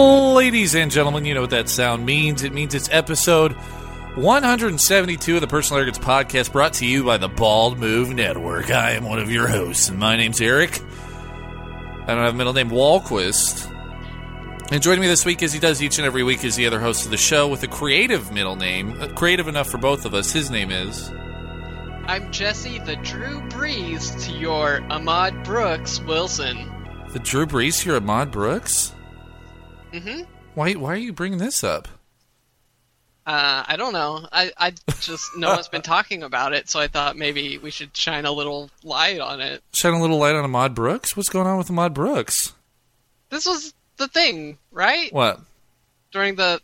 Ladies and gentlemen, you know what that sound means. It means it's episode 172 of the Personal Arrogance Podcast, brought to you by the Bald Move Network. I am one of your hosts, and my name's Eric. I don't have a middle name, Walquist. And joining me this week, as he does each and every week, is the other host of the show with a creative middle name. Creative enough for both of us. His name is... I'm Jesse, the Drew Brees to your Ahmad Brooks Wilson. The Drew Brees to your Ahmad Brooks? Mm-hmm. Why are you bringing this up? I don't know. I just, no one's been talking about it, so I thought maybe we should shine a little light on it. Shine a little light on Ahmad Brooks? What's going on with Ahmad Brooks? This was the thing, right? What? During the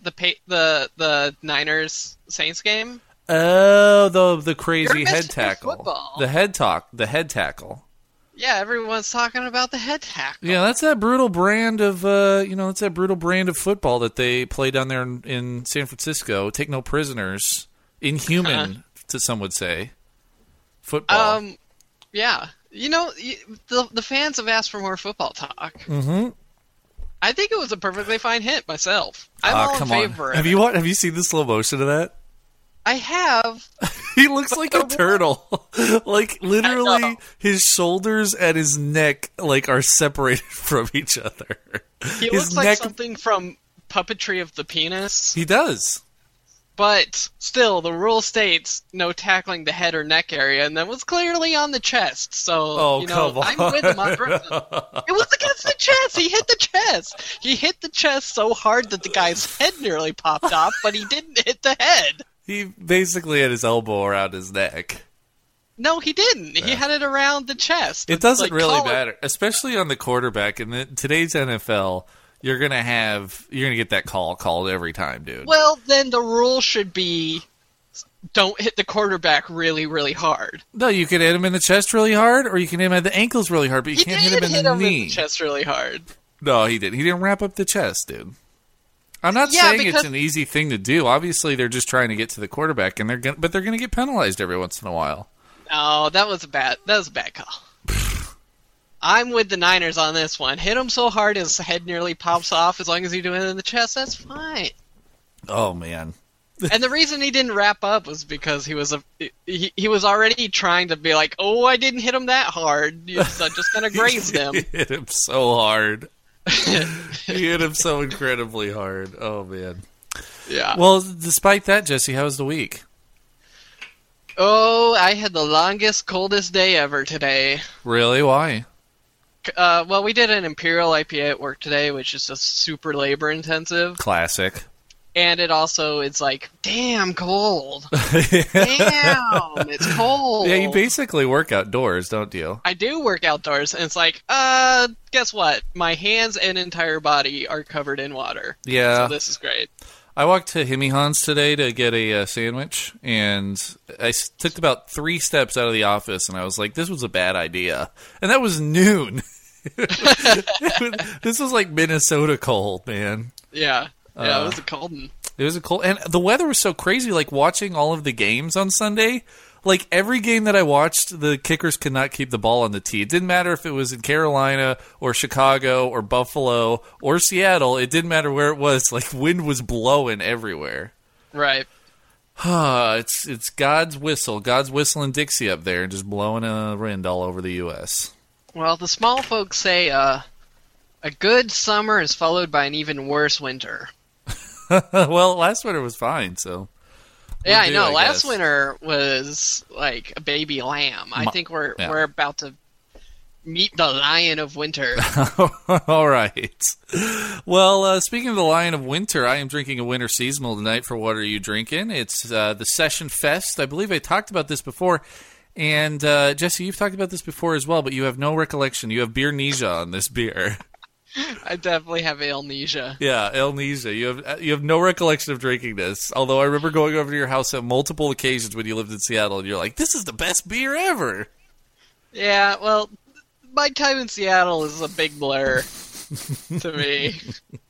Niners Saints game? Oh, the crazy You're head missing tackle. football. The head tackle. Yeah, everyone's talking about the head tackle. Yeah, that's that brutal brand of football that they play down there in San Francisco. Take no prisoners. Inhuman, to some would say. Football. Yeah. You know, the fans have asked for more football talk. Mm-hmm. I think it was a perfectly fine hit myself. I'm all in favor of it. Have you seen the slow motion of that? I have. He looks like a turtle. Like, literally, his shoulders and his neck, are separated from each other. He looks like something from Puppetry of the Penis. He does. But, still, the rule states no tackling the head or neck area, and that was clearly on the chest. So, come on. I'm with him on Brooklyn. It was against the chest! He hit the chest! He hit the chest so hard that the guy's head nearly popped off, but he didn't hit the head. He basically had his elbow around his neck. No, he didn't. He had it around the chest. It doesn't really matter, especially on the quarterback. In today's NFL, you're gonna get that call called every time, dude. Well, then the rule should be don't hit the quarterback really, really hard. No, you can hit him in the chest really hard, or you can hit him at the ankles really hard, but you can't hit him in the knee. In the chest really hard. No, he didn't. He didn't wrap up the chest, dude. I'm not saying it's an easy thing to do. Obviously, they're just trying to get to the quarterback, and they're gonna get penalized every once in a while. No, that was a bad call. I'm with the Niners on this one. Hit him so hard his head nearly pops off. As long as you do it in the chest, that's fine. Oh man! And the reason he didn't wrap up was because he was already trying to be like, oh, I didn't hit him that hard. I'm just gonna graze him. He hit him so hard. He hit him so incredibly hard. Oh, man. Yeah. Well, despite that, Jesse, how was the week? Oh, I had the longest, coldest day ever today. Really? Why? Well, we did an Imperial IPA at work today, which is just super labor-intensive. Classic. And it also is damn cold. Damn, it's cold. Yeah, you basically work outdoors, don't you? I do work outdoors, and it's guess what? My hands and entire body are covered in water. Yeah. So this is great. I walked to Himmy Hans today to get a sandwich, and I took about 3 steps out of the office, and I was like, this was a bad idea. And that was noon. This was like Minnesota cold, man. Yeah. Yeah, it was a cold one. It was a cold, and the weather was so crazy. Watching all of the games on Sunday, every game that I watched, the kickers could not keep the ball on the tee. It didn't matter if it was in Carolina or Chicago or Buffalo or Seattle. It didn't matter where it was. Wind was blowing everywhere. Right. It's God's whistle, God's whistling Dixie up there, and just blowing a wind all over the U.S. Well, the small folks say a good summer is followed by an even worse winter. Well, last winter was fine, so... Yeah, I know. Last winter was like a baby lamb. I think we're about to meet the Lion of Winter. All right. Well, speaking of the Lion of Winter, I am drinking a winter seasonal tonight for What Are You Drinking? It's the Session Fest. I believe I talked about this before. And, Jesse, you've talked about this before as well, but you have no recollection. You have beernesia on this beer. I definitely have amnesia. Yeah, amnesia. You have no recollection of drinking this. Although I remember going over to your house on multiple occasions when you lived in Seattle, and you're like, "This is the best beer ever." Yeah, well, my time in Seattle is a big blur to me.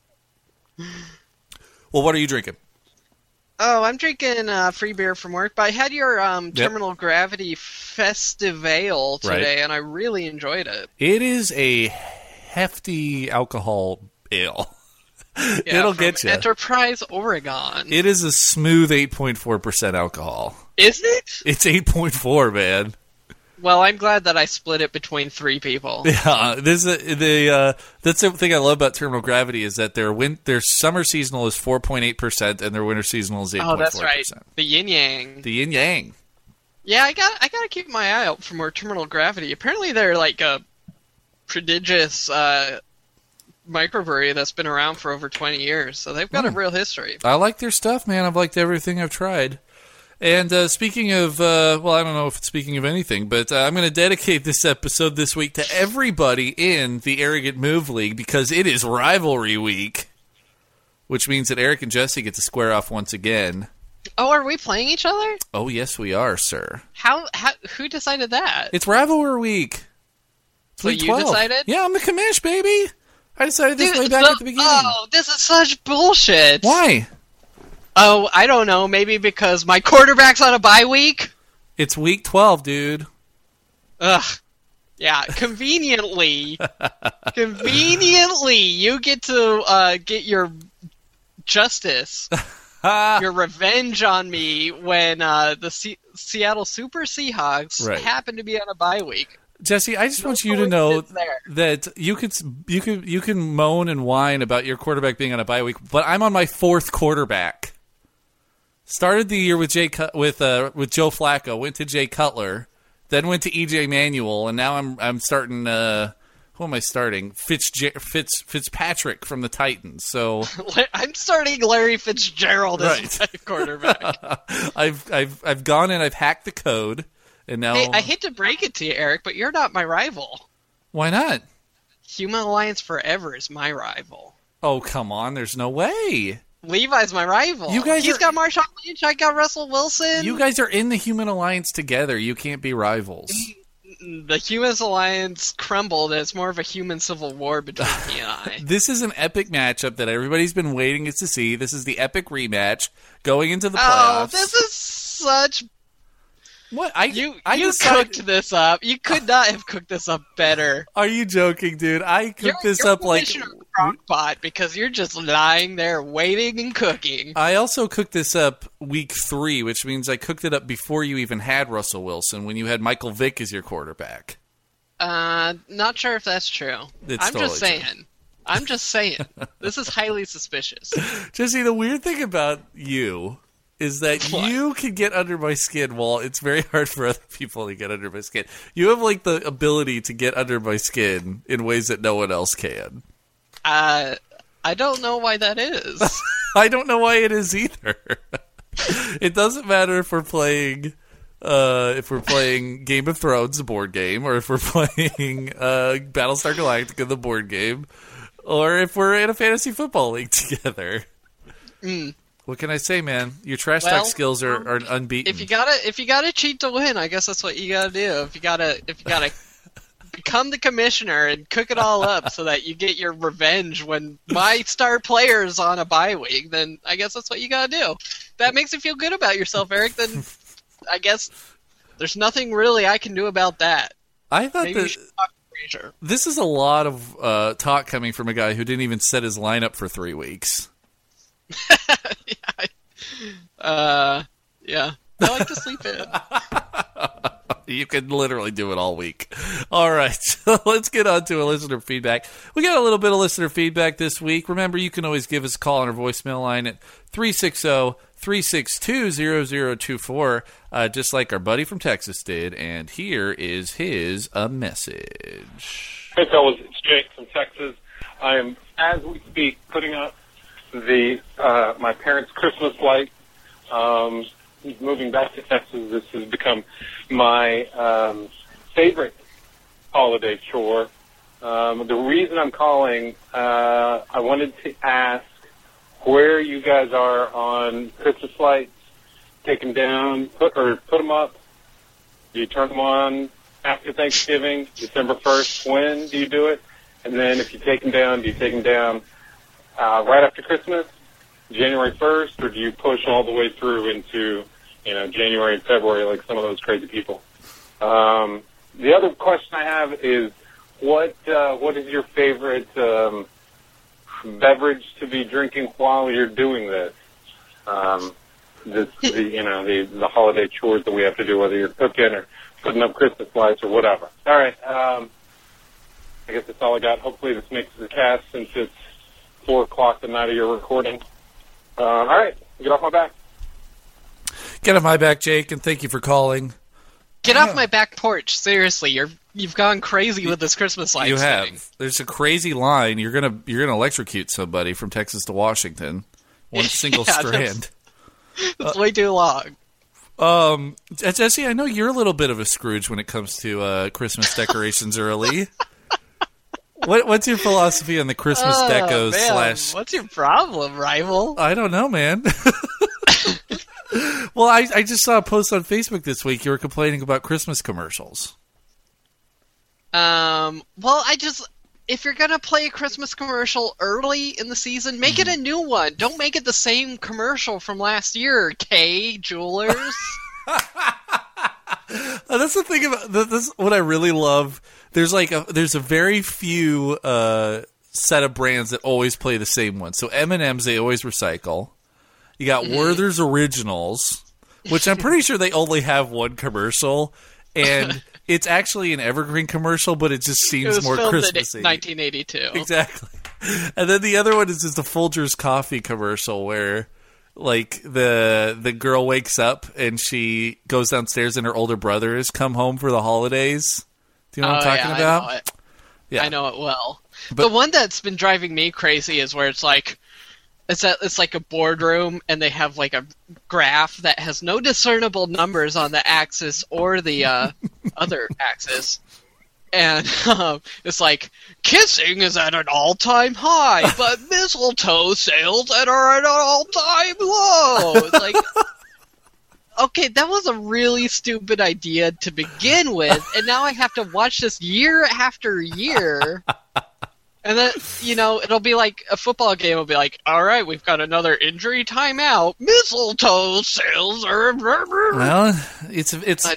Well, what are you drinking? Oh, I'm drinking free beer from work, but I had your Terminal Gravity Festivale today, and I really enjoyed it. It is a hefty alcohol ale. It'll get you. Enterprise, Oregon. It is a smooth 8.4% alcohol. Is it? It's 8.4, man. Well, I'm glad that I split it between 3 people. Yeah, that's the thing I love about Terminal Gravity is that their summer seasonal is 4.8% and their winter seasonal is 8.4%. Oh, that's right. The yin yang. The yin yang. Yeah, I gotta keep my eye out for more Terminal Gravity. Apparently, they're like a prodigious microbrewery that's been around for over 20 years, so they've got a real history. I like their stuff, man. I've liked everything I've tried. And speaking of, well, I don't know if it's speaking of anything, but I'm going to dedicate this episode this week to everybody in the Arrogant Move League because it is rivalry week, which means that Eric and Jesse get to square off once again. Oh, are we playing each other? Oh, yes, we are, sir. Who decided that? It's rivalry week. It's so week you 12. decided? Yeah, I'm the commish, baby. I decided this way back at the beginning. Oh, this is such bullshit. Why? Oh, I don't know. Maybe because my quarterback's on a bye week? It's week 12, dude. Ugh. Yeah, conveniently, you get to get your justice, your revenge on me when the Seattle Super Seahawks happen to be on a bye week. Jesse, I just want you to know that you can moan and whine about your quarterback being on a bye week, but I'm on my 4th quarterback. Started the year with Joe Flacco, went to Jay Cutler, then went to EJ Manuel, and now I'm starting. Who am I starting? Fitzpatrick from the Titans. So I'm starting Larry Fitzgerald as my quarterback. I've gone and I've hacked the code, and now I hate to break it to you, Eric, but you're not my rival. Why not? Human Alliance Forever is my rival. Oh, come on! There's no way. Levi's my rival. He's got Marshawn Lynch. I got Russell Wilson. You guys are in the Human Alliance together. You can't be rivals. The Human Alliance crumbled. And it's more of a human civil war between he and I. This is an epic matchup that everybody's been waiting to see. This is the epic rematch going into the playoffs. Oh, this is such. What? You cooked this up. You could not have cooked this up better. Are you joking, dude? I cooked this up like crockpot because you're just lying there waiting and cooking. I also cooked this up week 3, which means I cooked it up before you even had Russell Wilson when you had Michael Vick as your quarterback. Not sure if that's true. I'm just saying. This is highly suspicious. Jesse, the weird thing about you is that you can get under my skin while it's very hard for other people to get under my skin. You have, like, the ability to get under my skin in ways that no one else can. I don't know why that is. I don't know why it is either. It doesn't matter if we're playing Game of Thrones, the board game, or if we're playing Battlestar Galactica, the board game, or if we're in a fantasy football league together. What can I say, man? Your trash talk skills are unbeaten. If you gotta cheat to win, I guess that's what you gotta do. If you gotta become the commissioner and cook it all up so that you get your revenge when my star player's on a bye week, then I guess that's what you gotta do. If that makes you feel good about yourself, Eric, then I guess there's nothing really I can do about that. I thought this is a lot of talk coming from a guy who didn't even set his lineup for 3 weeks. Yeah. I like to sleep in. You can literally do it all week. All right, so let's get on to a listener feedback. We got a little bit of listener feedback this week. Remember, you can always give us a call on our voicemail line at 360-362-0024, just like our buddy from Texas did. And here is his message. Hey, fellas, it's Jake from Texas. I am, as we speak, putting up my parents' Christmas light. Moving back to Texas, this has become my favorite holiday chore. The reason I'm calling, I wanted to ask where you guys are on Christmas lights. Take them down, put them up. Do you turn them on after Thanksgiving, December 1st? When do you do it? And then if you take them down, do you take them down right after Christmas, January 1st, or do you push all the way through into, January and February like some of those crazy people? The other question I have is, what is your favorite beverage to be drinking while you're doing this. The holiday chores that we have to do, whether you're cooking or putting up Christmas lights or whatever. All right. I guess that's all I got. Hopefully this makes the cast since it's 4 o'clock the night of your recording. All right. Get off my back. Get off my back, Jake, and thank you for calling. Get off my back porch. Seriously, you've gone crazy with this Christmas lights. You have. thing. There's a crazy line. You're gonna electrocute somebody from Texas to Washington. One single strand. That's way too long. Jesse, I know you're a little bit of a Scrooge when it comes to Christmas decorations early. What's your philosophy on the Christmas decos man. What's your problem, rival? I don't know, man. Well, I just saw a post on Facebook this week. You were complaining about Christmas commercials. Well, if you're gonna play a Christmas commercial early in the season, make it a new one. Don't make it the same commercial from last year, Kay Jewelers. That's the thing about this. What I really love. There's a very few set of brands that always play the same one. So M&M's, they always recycle. You got Werther's Originals, which I'm pretty sure they only have one commercial, and it's actually an evergreen commercial, but it just seems more Christmassy. In 1982. Exactly. And then the other one is just a Folgers coffee commercial where, like, the girl wakes up and she goes downstairs and her older brother has come home for the holidays. Do you know what I'm talking about? I know it. Yeah. I know it well. But the one that's been driving me crazy is where it's like it's like a boardroom and they have like a graph that has no discernible numbers on the axis or the other axis. And it's like, kissing is at an all-time high, but mistletoe sales are at an all-time low. It's like, okay, that was a really stupid idea to begin with, and now I have to watch this year after year. And then, it'll be like a football game will be like, all right, we've got another injury timeout. Mistletoe sales are... Well, it's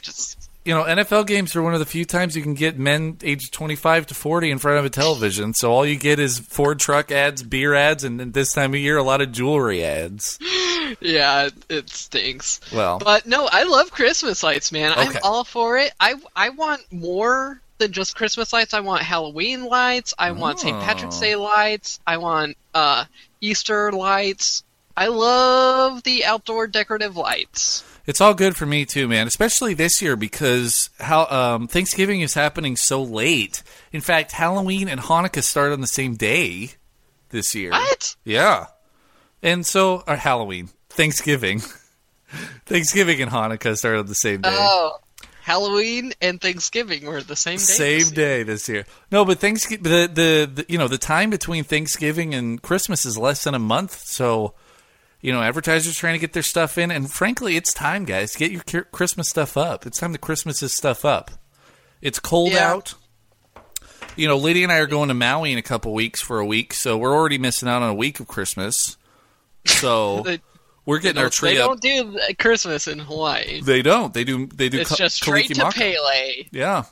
NFL games are one of the few times you can get men aged 25 to 40 in front of a television. So all you get is Ford truck ads, beer ads, and this time of year, a lot of jewelry ads. Yeah, it stinks. Well, but no, I love Christmas lights, man. Okay. I'm all for it. I want more than just Christmas lights. I want Halloween lights. I want St. Patrick's Day lights. I want Easter lights. I love the outdoor decorative lights. It's all good for me too, man. Especially this year because Thanksgiving is happening so late. In fact, Halloween and Hanukkah start on the same day this year. What? Yeah, and so Thanksgiving and Hanukkah start on the same day. Oh, Halloween and Thanksgiving were the same day. Same day this year. No, but Thanksgiving, the time between Thanksgiving and Christmas is less than a month, so. Advertisers trying to get their stuff in, and frankly, it's time, guys. Get your Christmas stuff up. It's time to Christmas this stuff up. It's cold out. Lydia and I are going to Maui in a couple weeks for a week, so we're already missing out on a week of Christmas. So we're getting our tree up. They don't do Christmas in Hawaii. They don't. They do. It's just straight to Pele. Yeah.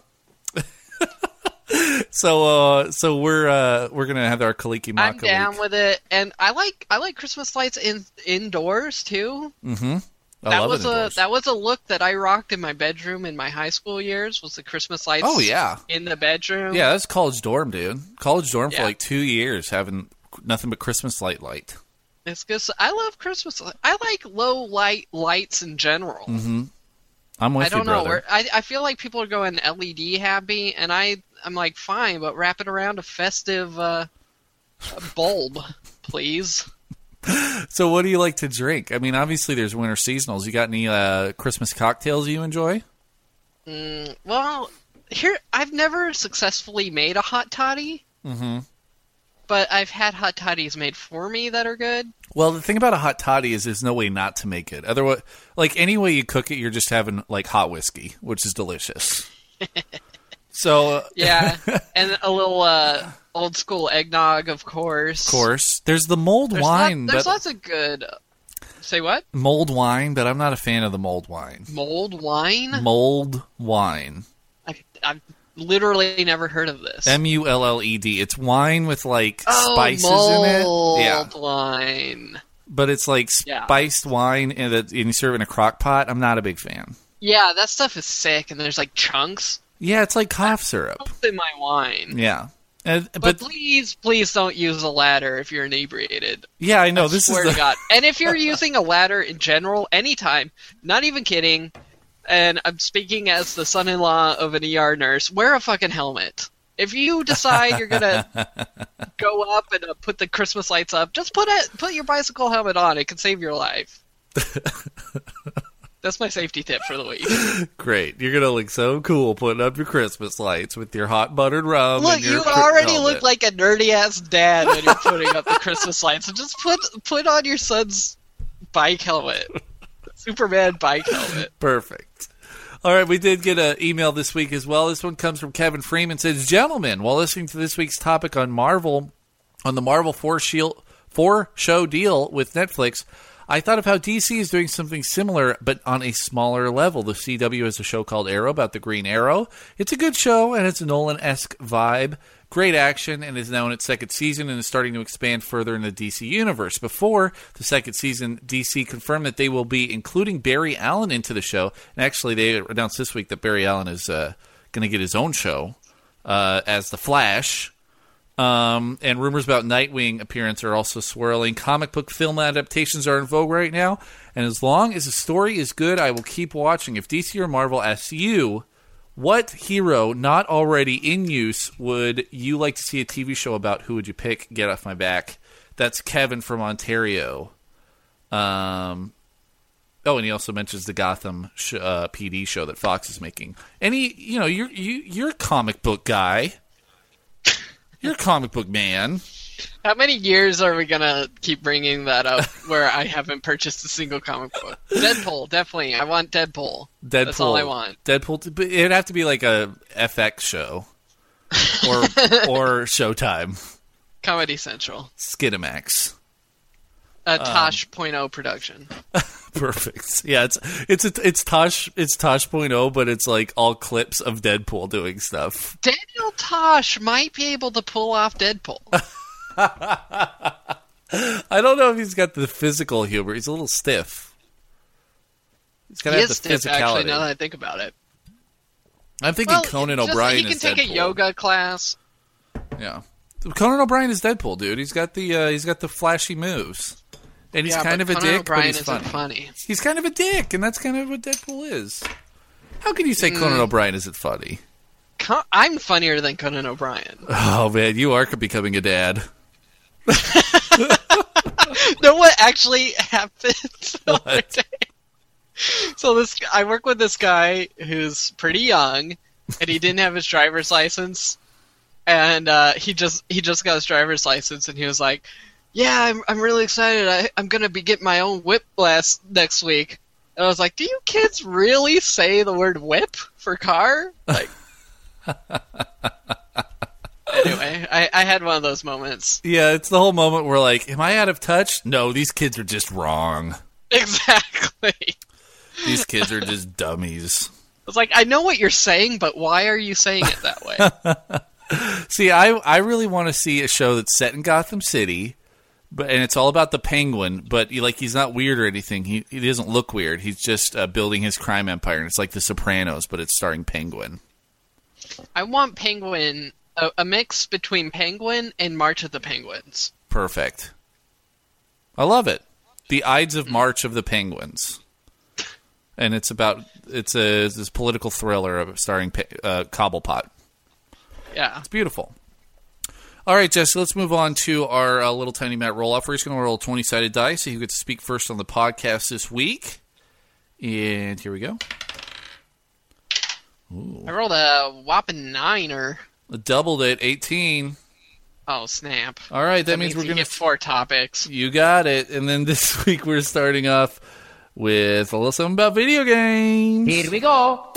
So we're gonna have our Kalikimaka. I'm down week. with it, and I like Christmas lights indoors too. Mm-hmm. That was a look that I rocked in my bedroom in my high school years. Was the Christmas lights? Oh yeah, in the bedroom. Yeah, that's college dorm, dude. College dorm for like 2 years, having nothing but Christmas light. It's good. I love Christmas. I like low light lights in general. Mm-hmm. I'm with you, brother. I don't know. I feel like people are going LED happy, and I'm like, fine, but wrap it around a festive bulb, please. So what do you like to drink? I mean, obviously there's winter seasonals. You got any Christmas cocktails you enjoy? Well, I've never successfully made a hot toddy. Mm-hmm. But I've had hot toddies made for me that are good. Well, the thing about a hot toddy is there's no way not to make it. Otherwise, like any way you cook it, you're just having like hot whiskey, which is delicious. So yeah, and a little old school eggnog, of course. Of course, there's the mulled wine. There's lots of good. Say what? Mulled wine, but I'm not a fan of the mulled wine. Mulled wine? Mulled wine. I've literally never heard of this. Mulled. It's wine with like spices in it. Yeah, wine. But it's like spiced wine, and you serve it in a crock pot. I'm not a big fan. Yeah, that stuff is sick, and there's like chunks. Yeah, it's like cough syrup. In my wine. Yeah. But please don't use a ladder if you're inebriated. Yeah, I know. I swear to God. And if you're using a ladder in general, anytime, not even kidding, and I'm speaking as the son-in-law of an ER nurse, wear a fucking helmet. If you decide you're gonna go up and put the Christmas lights up, just put your bicycle helmet on. It can save your life. That's my safety tip for the week. Great. You're going to look so cool putting up your Christmas lights with your hot buttered rum. Look, and your you already helmet. look like a nerdy-ass dad when you're putting up the Christmas lights. So just put on your son's bike helmet. Superman bike helmet. Perfect. All right, we did get an email this week as well. This one comes from Kevin Freeman. It says, gentlemen, while listening to this week's topic on the Marvel 4-show deal with Netflix, I thought of how DC is doing something similar, but on a smaller level. The CW has a show called Arrow about the Green Arrow. It's a good show, and it's a Nolan-esque vibe. Great action, and is now in its second season and is starting to expand further in the DC universe. Before the second season, DC confirmed that they will be including Barry Allen into the show. And actually, they announced this week that Barry Allen is going to get his own show as The Flash. And rumors about Nightwing appearance are also swirling. Comic book film adaptations are in vogue right now, and as long as the story is good, I will keep watching. If DC or Marvel asks you, what hero not already in use would you like to see a TV show about? Who would you pick? Get off my back. That's Kevin from Ontario. And he also mentions the Gotham PD show that Fox is making. You're a comic book guy. You're a comic book man. How many years are we going to keep bringing that up where I haven't purchased a single comic book? Deadpool, definitely. I want Deadpool. That's all I want. Deadpool, but it'd have to be like a FX show or Showtime. Comedy Central. Skinamax. A Tosh.0 production. Perfect. Yeah, it's Tosh.0, but it's like all clips of Deadpool doing stuff. Daniel Tosh might be able to pull off Deadpool. I don't know if he's got the physical humor. He's a little stiff. He's got to have the stiff, physicality. Actually, now that I think about it. I'm thinking Conan O'Brien is Deadpool. He can take a yoga class. Yeah, Conan O'Brien is Deadpool, dude. He's got the flashy moves. And he's kind of a dick, but he's funny. He's kind of a dick, and that's kind of what Deadpool is. How can you say Conan O'Brien isn't funny? I'm funnier than Conan O'Brien. Oh, man, you are becoming a dad. Know what actually happened the other What? day? So I work with this guy who's pretty young, and he didn't have his driver's license, and he just got his driver's license, and he was like, "Yeah, I'm really excited. I'm gonna be getting my own whip blast next week." And I was like, "Do you kids really say the word whip for car?" Like, anyway, I had one of those moments. Yeah, it's the whole moment where like, am I out of touch? No, these kids are just wrong. Exactly. These kids are just dummies. It's like, I know what you're saying, but why are you saying it that way? See, I really want to see a show that's set in Gotham City. And it's all about the Penguin, but he's not weird or anything. He doesn't look weird. He's just building his crime empire, and it's like The Sopranos, but it's starring Penguin. I want Penguin, a mix between Penguin and March of the Penguins. Perfect. I love it. The Ides of March of the Penguins. And it's this political thriller starring Cobblepot. Yeah. It's beautiful. All right, Jesse, let's move on to our little tiny Matt roll-off. We're just going to roll a 20-sided dice, so you get to speak first on the podcast this week. And here we go. Ooh. I rolled a whopping 9er. Doubled it, 18. Oh, snap. All right, that means we're going to get 4 topics. You got it. And then this week we're starting off with a little something about video games. Here we go.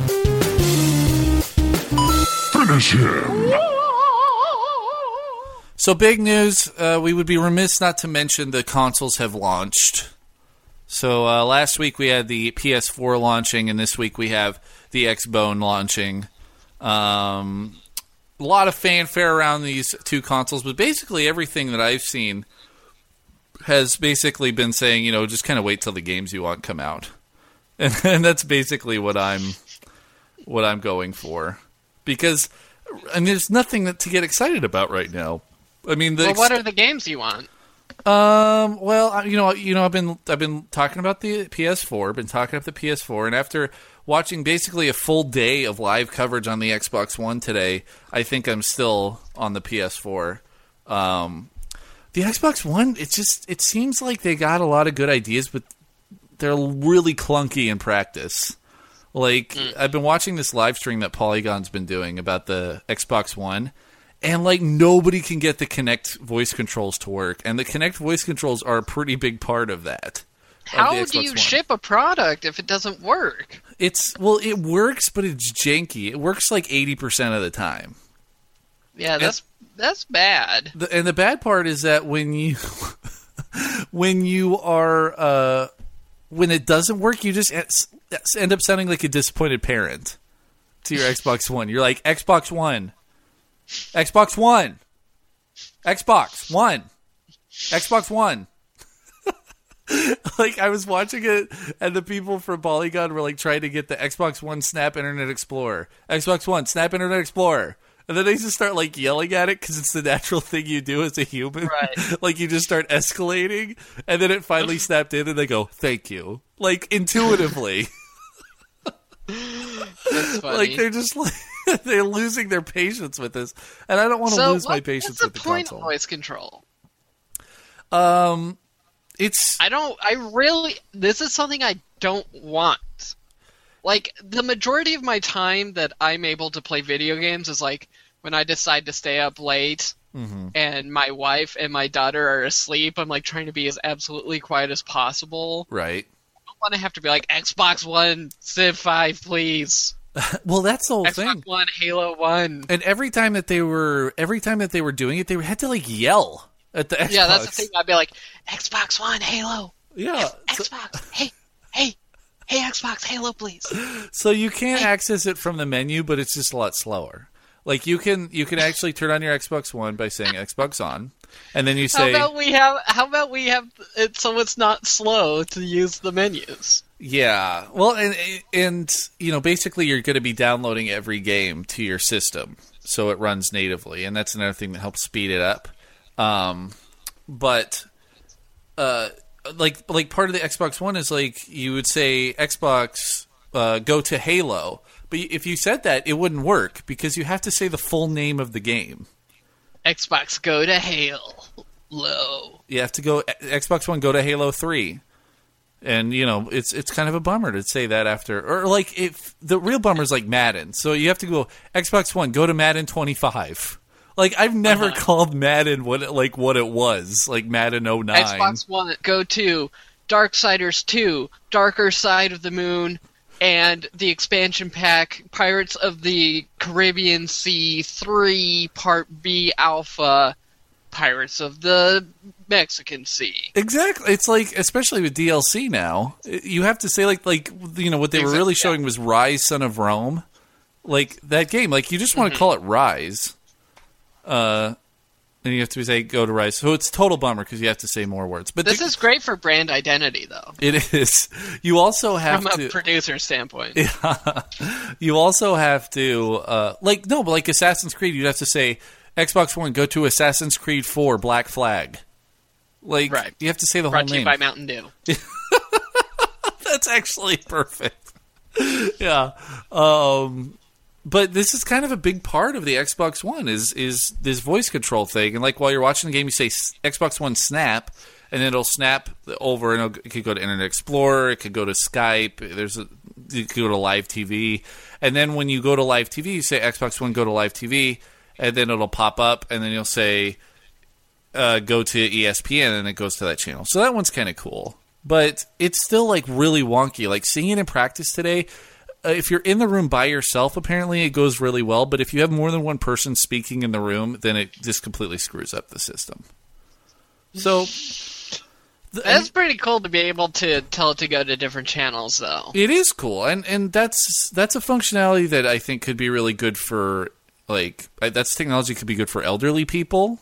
Finish him. So big news, we would be remiss not to mention the consoles have launched. So last week we had the PS4 launching, and this week we have the Xbone launching. A lot of fanfare around these two consoles, but basically everything that I've seen has basically been saying, you know, just kind of wait till the games you want come out. And that's basically what I'm going for. Because, I mean, there's nothing to get excited about right now. I mean, what are the games you want? Well, I've been talking about the PS4, been talking up the PS4, and after watching basically a full day of live coverage on the Xbox One today, I think I'm still on the PS4. The Xbox One, it seems like they got a lot of good ideas, but they're really clunky in practice. Like, I've been watching this live stream that Polygon's been doing about the Xbox One, and, like, nobody can get the Kinect voice controls to work. And the Kinect voice controls are a pretty big part of that. How do you ship a product if it doesn't work? It works, but it's janky. It works like 80% of the time. Yeah, that's bad. And the bad part is that when you when it doesn't work, you just end up sounding like a disappointed parent to your Xbox One. You're like, Xbox One. Xbox One. Xbox One. Xbox One. Like, I was watching it, and the people from Polygon were, like, trying to get the Xbox One Snap Internet Explorer. Xbox One Snap Internet Explorer. And then they just start, like, yelling at it because it's the natural thing you do as a human. Right. Like, you just start escalating, and then it finally snapped in, and they go, thank you. Like, intuitively. That's funny. Like, they're just, like... They're losing their patience with this, and I don't want to lose my patience with the console. What's the point of voice control? This is something I don't want. Like, the majority of my time that I'm able to play video games is, like, when I decide to stay up late, and my wife and my daughter are asleep, I'm, like, trying to be as absolutely quiet as possible. Right. I don't want to have to be like, Xbox One, Civ 5, please. Well, that's the whole Xbox thing. One, Halo 1. And every time that they were doing it, they had to, like, yell at the Xbox. Yeah, that's the thing. I'd be like, Xbox One, Halo. Yeah. Xbox. Hey, Xbox, Halo, please. So you can't access it from the menu, but it's just a lot slower. Like, you can actually turn on your Xbox One by saying Xbox on, and then you say... How about we have it so it's not slow to use the menus? Yeah. Well, and you know, basically you're going to be downloading every game to your system, so it runs natively, and that's another thing that helps speed it up. But like part of the Xbox One is, like, you would say Xbox go to Halo, but if you said that, it wouldn't work because you have to say the full name of the game. Xbox go to Halo. You have to go Xbox One go to Halo 3. And, you know, it's kind of a bummer to say that after. Or, like, if the real bummer is, like, Madden. So you have to go, Xbox One, go to Madden 25. Like, I've never called Madden what it was. Like, Madden 09. Xbox One, go to Darksiders 2, Darker Side of the Moon, and the expansion pack, Pirates of the Caribbean Sea 3, Part B Alpha, Pirates of the Mexican Sea. Exactly. It's like, especially with DLC now, you have to say, like you know, what they were really showing was Rise, Son of Rome. Like, that game, like, you just want to call it Rise. And you have to say, go to Rise. So it's a total bummer because you have to say more words. But this is great for brand identity, though. It is. You also have From a producer standpoint. Yeah. You also have to, like Assassin's Creed, you'd have to say, Xbox One, go to Assassin's Creed 4, Black Flag. Like, right. You have to say the Brought whole name. Brought to you by Mountain Dew. That's actually perfect. Yeah. But this is kind of a big part of the Xbox One is this voice control thing. And, like, while you're watching the game, you say Xbox One snap, and then it'll snap over, and it could go to Internet Explorer, it could go to Skype, you could go to Live TV. And then when you go to Live TV, you say Xbox One, go to Live TV, and then it'll pop up, and then you'll say, go to ESPN, and it goes to that channel. So that one's kind of cool. But it's still, like, really wonky. Like, seeing it in practice today, if you're in the room by yourself, apparently it goes really well. But if you have more than one person speaking in the room, then it just completely screws up the system. So that's pretty cool to be able to tell it to go to different channels, though. it is cool, and that's a functionality that I think could be really good for that's technology could be good for elderly people.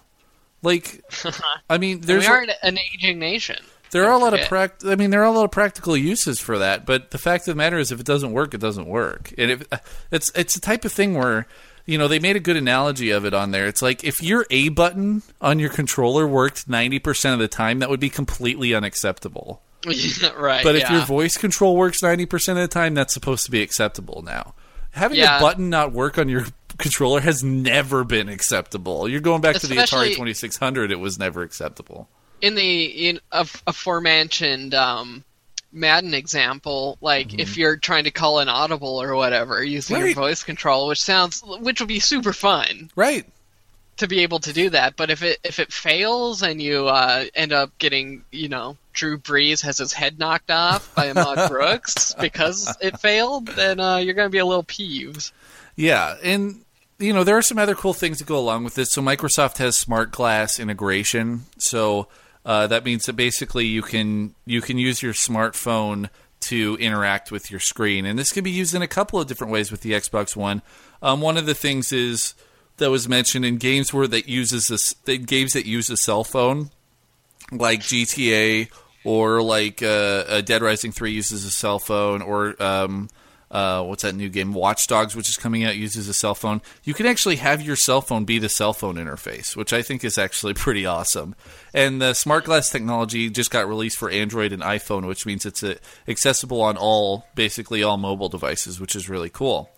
I mean, we are an aging nation. There are a lot of there are a lot of practical uses for that, but the fact of the matter is, if it doesn't work, it doesn't work. And it's the type of thing where, they made a good analogy of it on there. It's like if your A button on your controller worked 90% of the time, that would be completely unacceptable. Right. But if your voice control works 90% of the time, that's supposed to be acceptable now. Having a button not work on your controller has never been acceptable. You're going back to the Atari 2600; it was never acceptable. In the aforementioned Madden example, if you're trying to call an audible or whatever using your voice control, which would be super fun, right? To be able to do that, but if it fails and you end up getting Drew Brees has his head knocked off by Ahmad Brooks because it failed, then you're going to be a little peeved. Yeah, and there are some other cool things that go along with this. So Microsoft has Smart Glass integration, so that means that basically you can use your smartphone to interact with your screen, and this can be used in a couple of different ways with the Xbox One. One of the things that was mentioned in games games that use a cell phone, like GTA or Dead Rising 3 uses a cell phone, or what's that new game? Watch Dogs, which is coming out, uses a cell phone. You can actually have your cell phone be the cell phone interface, which I think is actually pretty awesome. And the Smart Glass technology just got released for Android and iPhone, which means it's accessible on basically all mobile devices, which is really cool.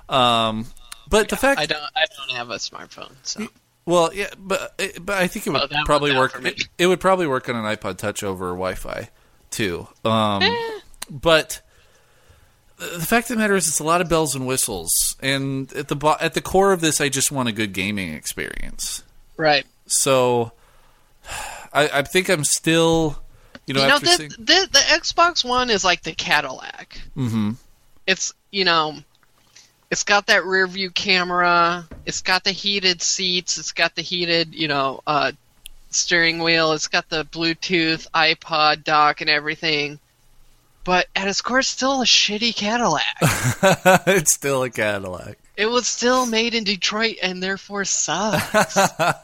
But the fact I don't have a smartphone, so. Well, yeah, but I think it would probably work. It would probably work on an iPod Touch over Wi-Fi too. But the fact of the matter is, it's a lot of bells and whistles, and at the core of this, I just want a good gaming experience. Right. So, I think I'm still, the Xbox One is like the Cadillac. Mm-hmm. It's it's got that rear view camera. It's got the heated seats. It's got the heated, steering wheel. It's got the Bluetooth iPod dock and everything. But at its core, it's still a shitty Cadillac. It's still a Cadillac. It was still made in Detroit and therefore sucks.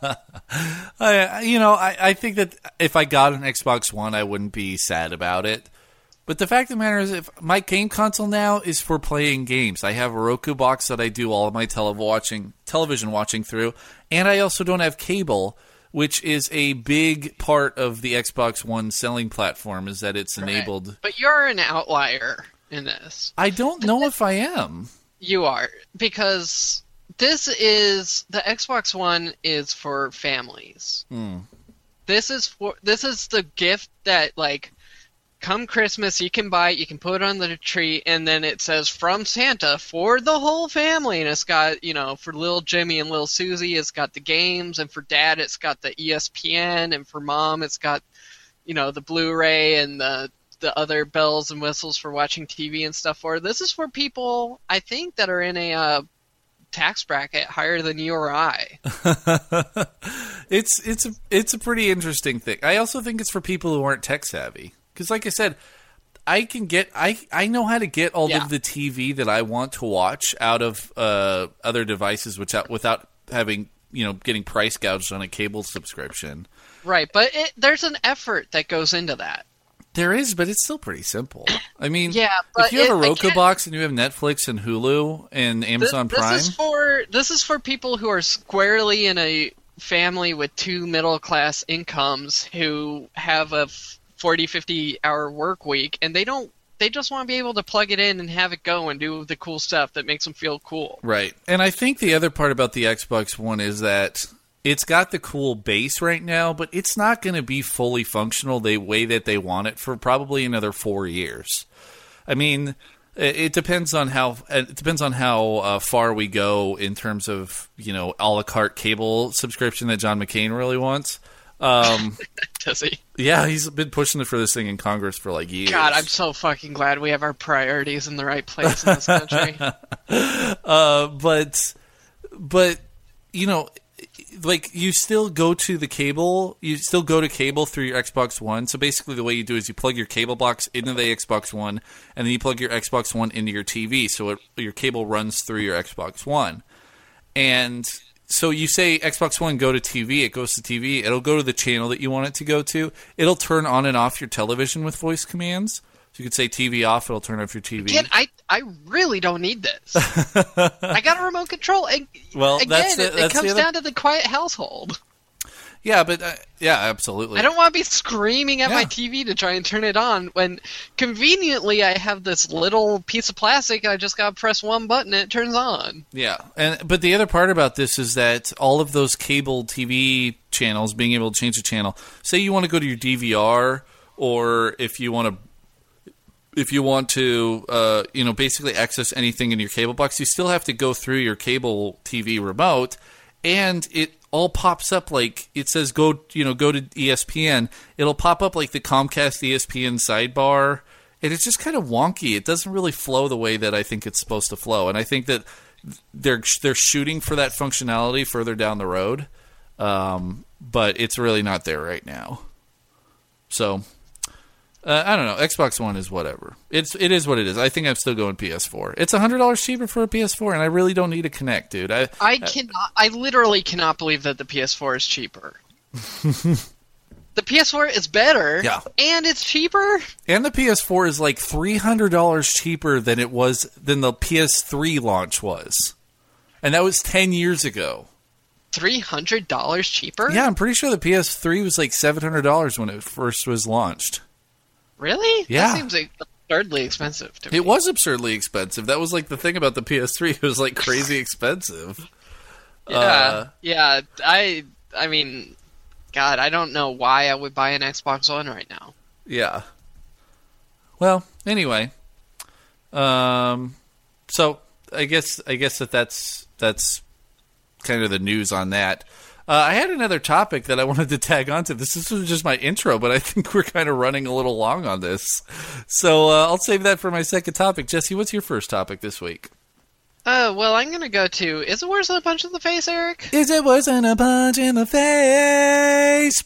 I think that if I got an Xbox One, I wouldn't be sad about it. But the fact of the matter is, if my game console now is for playing games. I have a Roku box that I do all of my television watching through, and I also don't have cable, which is a big part of the Xbox One selling platform, is that it's enabled. Right. But you're an outlier in this. I don't know if I am. You are, because the Xbox One is for families. This is the gift that, come Christmas, you can buy it, you can put it on the tree, and then it says from Santa for the whole family. And it's got, for little Jimmy and little Susie, it's got the games, and for Dad, it's got the ESPN, and for Mom, it's got, the Blu-ray and the other bells and whistles for watching TV and stuff. This is for people, I think, that are in a tax bracket higher than you or I. It's a pretty interesting thing. I also think it's for people who aren't tech savvy. Because, like I said, I know how to get all of the TV that I want to watch out of other devices without having, getting price gouged on a cable subscription. Right, but there's an effort that goes into that. There is, but it's still pretty simple. I mean, but if you have a Roku box and you have Netflix and Hulu and Amazon Prime... This is for people who are squarely in a family with two middle-class incomes who have a 40, 50-hour work week, and they just want to be able to plug it in and have it go and do the cool stuff that makes them feel cool. Right. And I think the other part about the Xbox One is that it's got the cool base right now, but it's not going to be fully functional the way that they want it for probably another 4 years. I mean, it depends on how far we go in terms of, a la carte cable subscription that John McCain really wants. Does he? Yeah, he's been pushing for this thing in Congress for like years. God, I'm so fucking glad we have our priorities in the right place in this country. But you know, like you still go to the cable. You still go to cable through your Xbox One. So basically, the way you do is you plug your cable box into the Xbox One, and then you plug your Xbox One into your TV. So your cable runs through your Xbox One, and so you say Xbox One, go to TV. It goes to TV. It'll go to the channel that you want it to go to. It'll turn on and off your television with voice commands. So you could say TV off. It'll turn off your TV. Again, I really don't need this. I got a remote control. And Well, again, that's it comes down to the quiet household. Yeah, but yeah, absolutely. I don't want to be screaming at Yeah. my TV to try and turn it on when conveniently I have this little piece of plastic. I just got to press one button and it turns on. Yeah, but the other part about this is that all of those cable TV channels, being able to change the channel. Say you want to go to your DVR, or if you want to, basically access anything in your cable box, you still have to go through your cable TV remote, and it all pops up like it says go to ESPN. It'll pop up like the Comcast ESPN sidebar, and it's just kind of wonky. It doesn't really flow the way that I think it's supposed to flow, and I think that they're shooting for that functionality further down the road, but it's really not there right now. So I don't know. Xbox One is whatever. It is what it is. I think I'm still going PS4. It's $100 cheaper for a PS4, and I really don't need a Kinect, dude. I literally cannot believe that the PS4 is cheaper. The PS4 is better, Yeah. and it's cheaper. And the PS4 is like $300 cheaper than the PS3 launch was, and that was 10 years ago. $300 cheaper? Yeah, I'm pretty sure the PS3 was like $700 when it first was launched. Really? Yeah. That seems like absurdly expensive to me. It was absurdly expensive. That was like the thing about the PS3. It was like crazy expensive. Yeah. I mean, God, I don't know why I would buy an Xbox One right now. Yeah. Well, anyway. So I guess that's kind of the news on that. I had another topic that I wanted to tag onto. This was just my intro, but I think we're kind of running a little long on this. So I'll save that for my second topic. Jesse, what's your first topic this week? Well, I'm going to go to, is it worse than a punch in the face, Eric? Is it worse than a punch in the face?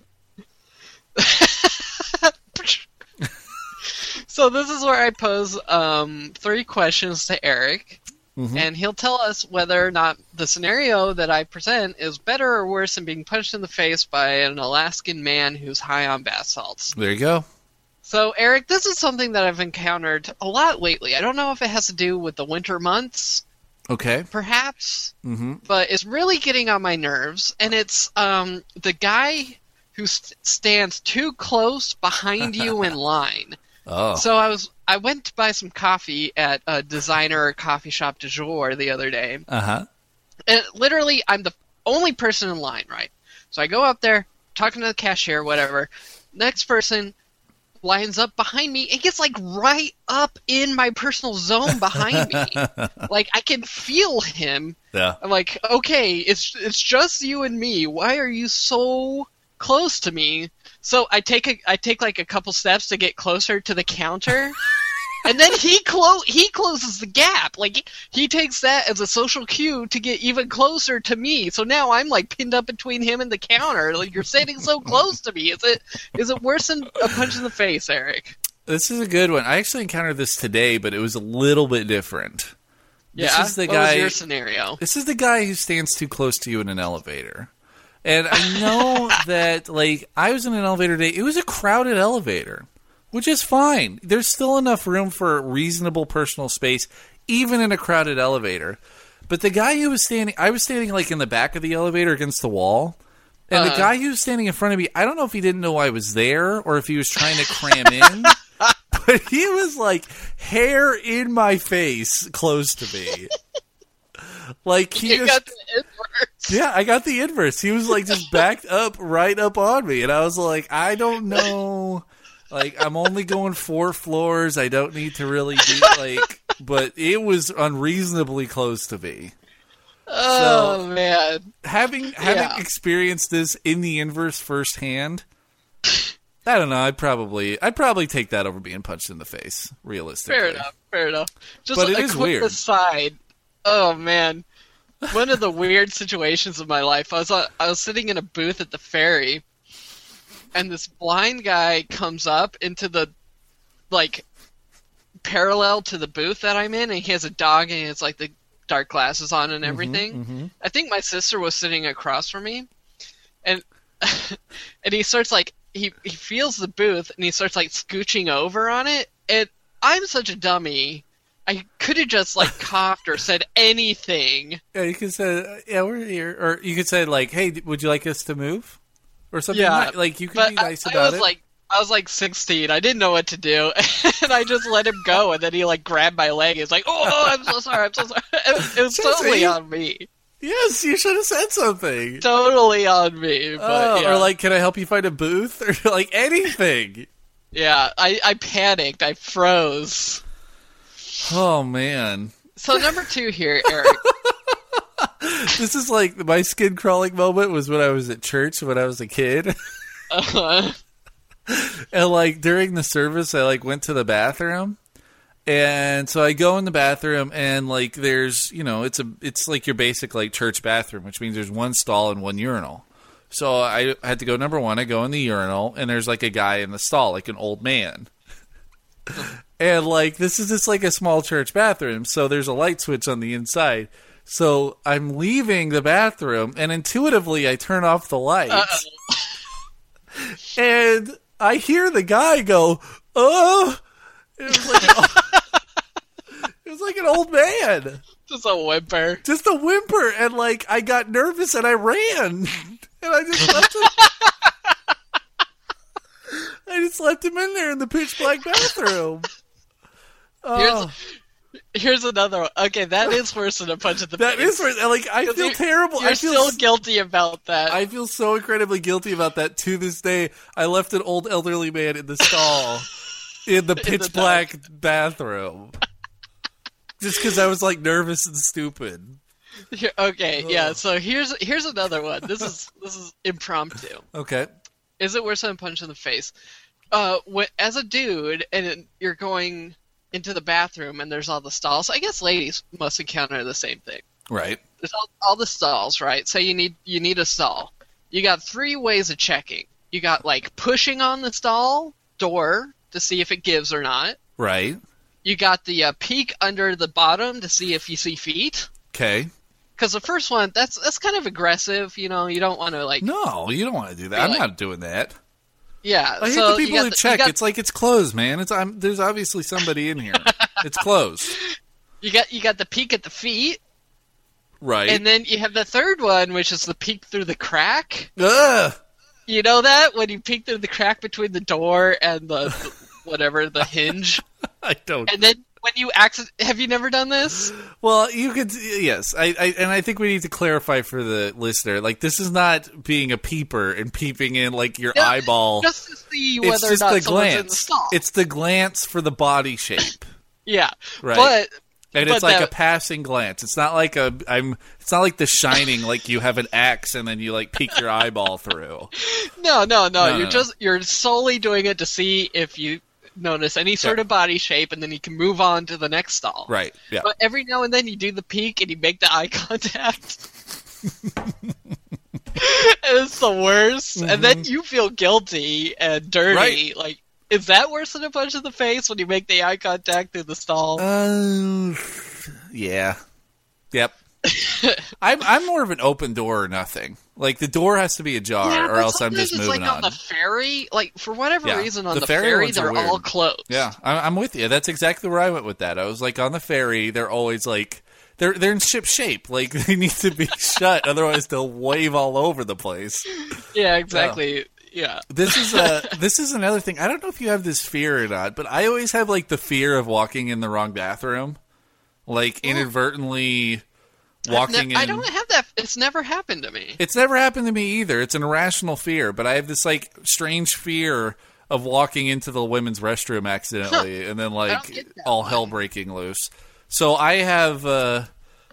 So this is where I pose 3 questions to Eric. Mm-hmm. And he'll tell us whether or not the scenario that I present is better or worse than being punched in the face by an Alaskan man who's high on bath salts. There you go. So, Eric, this is something that I've encountered a lot lately. I don't know if it has to do with the winter months, Okay. perhaps, Mm-hmm. but it's really getting on my nerves. And it's the guy who stands too close behind you in line. Oh. So I went to buy some coffee at a designer coffee shop du jour the other day. Uh-huh. And literally, I'm the only person in line, right? So I go up there, talking to the cashier, whatever. Next person lines up behind me. It gets, like, right up in my personal zone behind me. Like, I can feel him. Yeah. I'm like, okay, it's just you and me. Why are you so close to me? So I take like a couple steps to get closer to the counter, and then he closes the gap. Like he takes that as a social cue to get even closer to me. So now I'm like pinned up between him and the counter. Like you're sitting so close to me. Is it worse than a punch in the face, Eric? This is a good one. I actually encountered this today, but it was a little bit different. Yeah. This is the what guy. was your scenario? This is the guy who stands too close to you in an elevator. And I know that, like, I was in an elevator today. It was a crowded elevator, which is fine. There's still enough room for reasonable personal space, even in a crowded elevator. But the guy who was standing, I was standing, like, in the back of the elevator against the wall. And the guy who was standing in front of me, I don't know if he didn't know I was there or if he was trying to cram in. But he was, like, hair in my face close to me. Like, he You got the inverse. Yeah, I got the inverse. He was like just backed up, right up on me. And I was like, I don't know. Like, I'm only going 4 floors. I don't need to really do, like, but it was unreasonably close to me. Oh man. Having experienced this in the inverse firsthand, I don't know. I'd probably take that over being punched in the face. Realistically, Fair enough. Just but it a is quick weird. aside. Oh man, one of the weird situations of my life. I was sitting in a booth at the ferry, and this blind guy comes up into the parallel to the booth that I'm in, and he has a dog, and it's like the dark glasses on and everything. I think my sister was sitting across from me, and and he starts he feels the booth, and he starts scooching over on it, and I'm such a dummy. I could have just coughed or said anything. Yeah, you could say, "Yeah, we're here," or you could say "Hey, would you like us to move?" or something. Yeah, you could be nice about it. I was 16. I didn't know what to do, and I just let him go. And then he grabbed my leg. He's like, "Oh, I'm so sorry. I'm so sorry." It was totally on me. Yes, you should have said something. Totally on me. But, yeah. Or can I help you find a booth or anything? Yeah, I panicked. I froze. Oh man. So number 2 here, Eric. This is my skin crawling moment was when I was at church when I was a kid. And during the service I went to the bathroom. And so I go in the bathroom and there's, it's your basic church bathroom, which means there's one stall and one urinal. So I had to go number 1, I go in the urinal and there's a guy in the stall, an old man. And this is just a small church bathroom, so there's a light switch on the inside. So I'm leaving the bathroom and intuitively I turn off the lights. And I hear the guy go, "Oh." It was like an old man. Just a whimper. Just a whimper. And I got nervous and I ran. And I just left him. I just left him in there in the pitch black bathroom. Here's another one. Okay, that is worse than a punch at the face. That is worse. I feel terrible. You're still guilty about that. I feel so incredibly guilty about that to this day. I left an old elderly man in the stall in the pitch black bathroom. Just because I was nervous and stupid. Okay, yeah. So here's another one. This is impromptu. Okay. Is it worse than a punch in the face? As a dude, and you're going into the bathroom, and there's all the stalls. I guess ladies must encounter the same thing. Right. There's all the stalls, right? Say you need a stall. You got 3 ways of checking. You got pushing on the stall door to see if it gives or not. Right. You got the peek under the bottom to see if you see feet. Okay. Because the first one, that's kind of aggressive. You don't want to No, you don't want to do that. I'm not doing that. Yeah. I hate the people who check. It's it's closed, man. There's obviously somebody in here. It's closed. You got the peek at the feet. Right. And then you have the third one, which is the peek through the crack. Ugh. You know that? When you peek through the crack between the door and the hinge. I don't. And then when you have you never done this? Well, you could, yes. I think we need to clarify for the listener. This is not being a peeper and peeping in your eyeball. Just to see whether or not someone's in the stall. It's the glance for the body shape. Yeah. Right. And it's a passing glance. It's not it's not like The Shining, you have an axe and then you peek your eyeball through. No. You're solely doing it to see if you notice any sort of body shape, and then you can move on to the next stall. Right. Yeah. But every now and then you do the peek and you make the eye contact. It's the worst. Mm-hmm. And then you feel guilty and dirty. Right. Is that worse than a punch in the face when you make the eye contact through the stall? Yeah. Yep. I'm more of an open door or nothing. The door has to be ajar, or else I'm just moving on. On the ferry, for whatever reason, on the ferry they're all closed. Yeah, I'm with you. That's exactly where I went with that. I was on the ferry, they're always they're in ship shape. They need to be shut, otherwise they'll wave all over the place. Yeah, exactly. Yeah. This is another thing. I don't know if you have this fear or not, but I always have the fear of walking in the wrong bathroom, inadvertently. Walking in. I don't have that. It's never happened to me. It's never happened to me either. It's an irrational fear, but I have this strange fear of walking into the women's restroom accidentally and then all hell breaking loose. So I have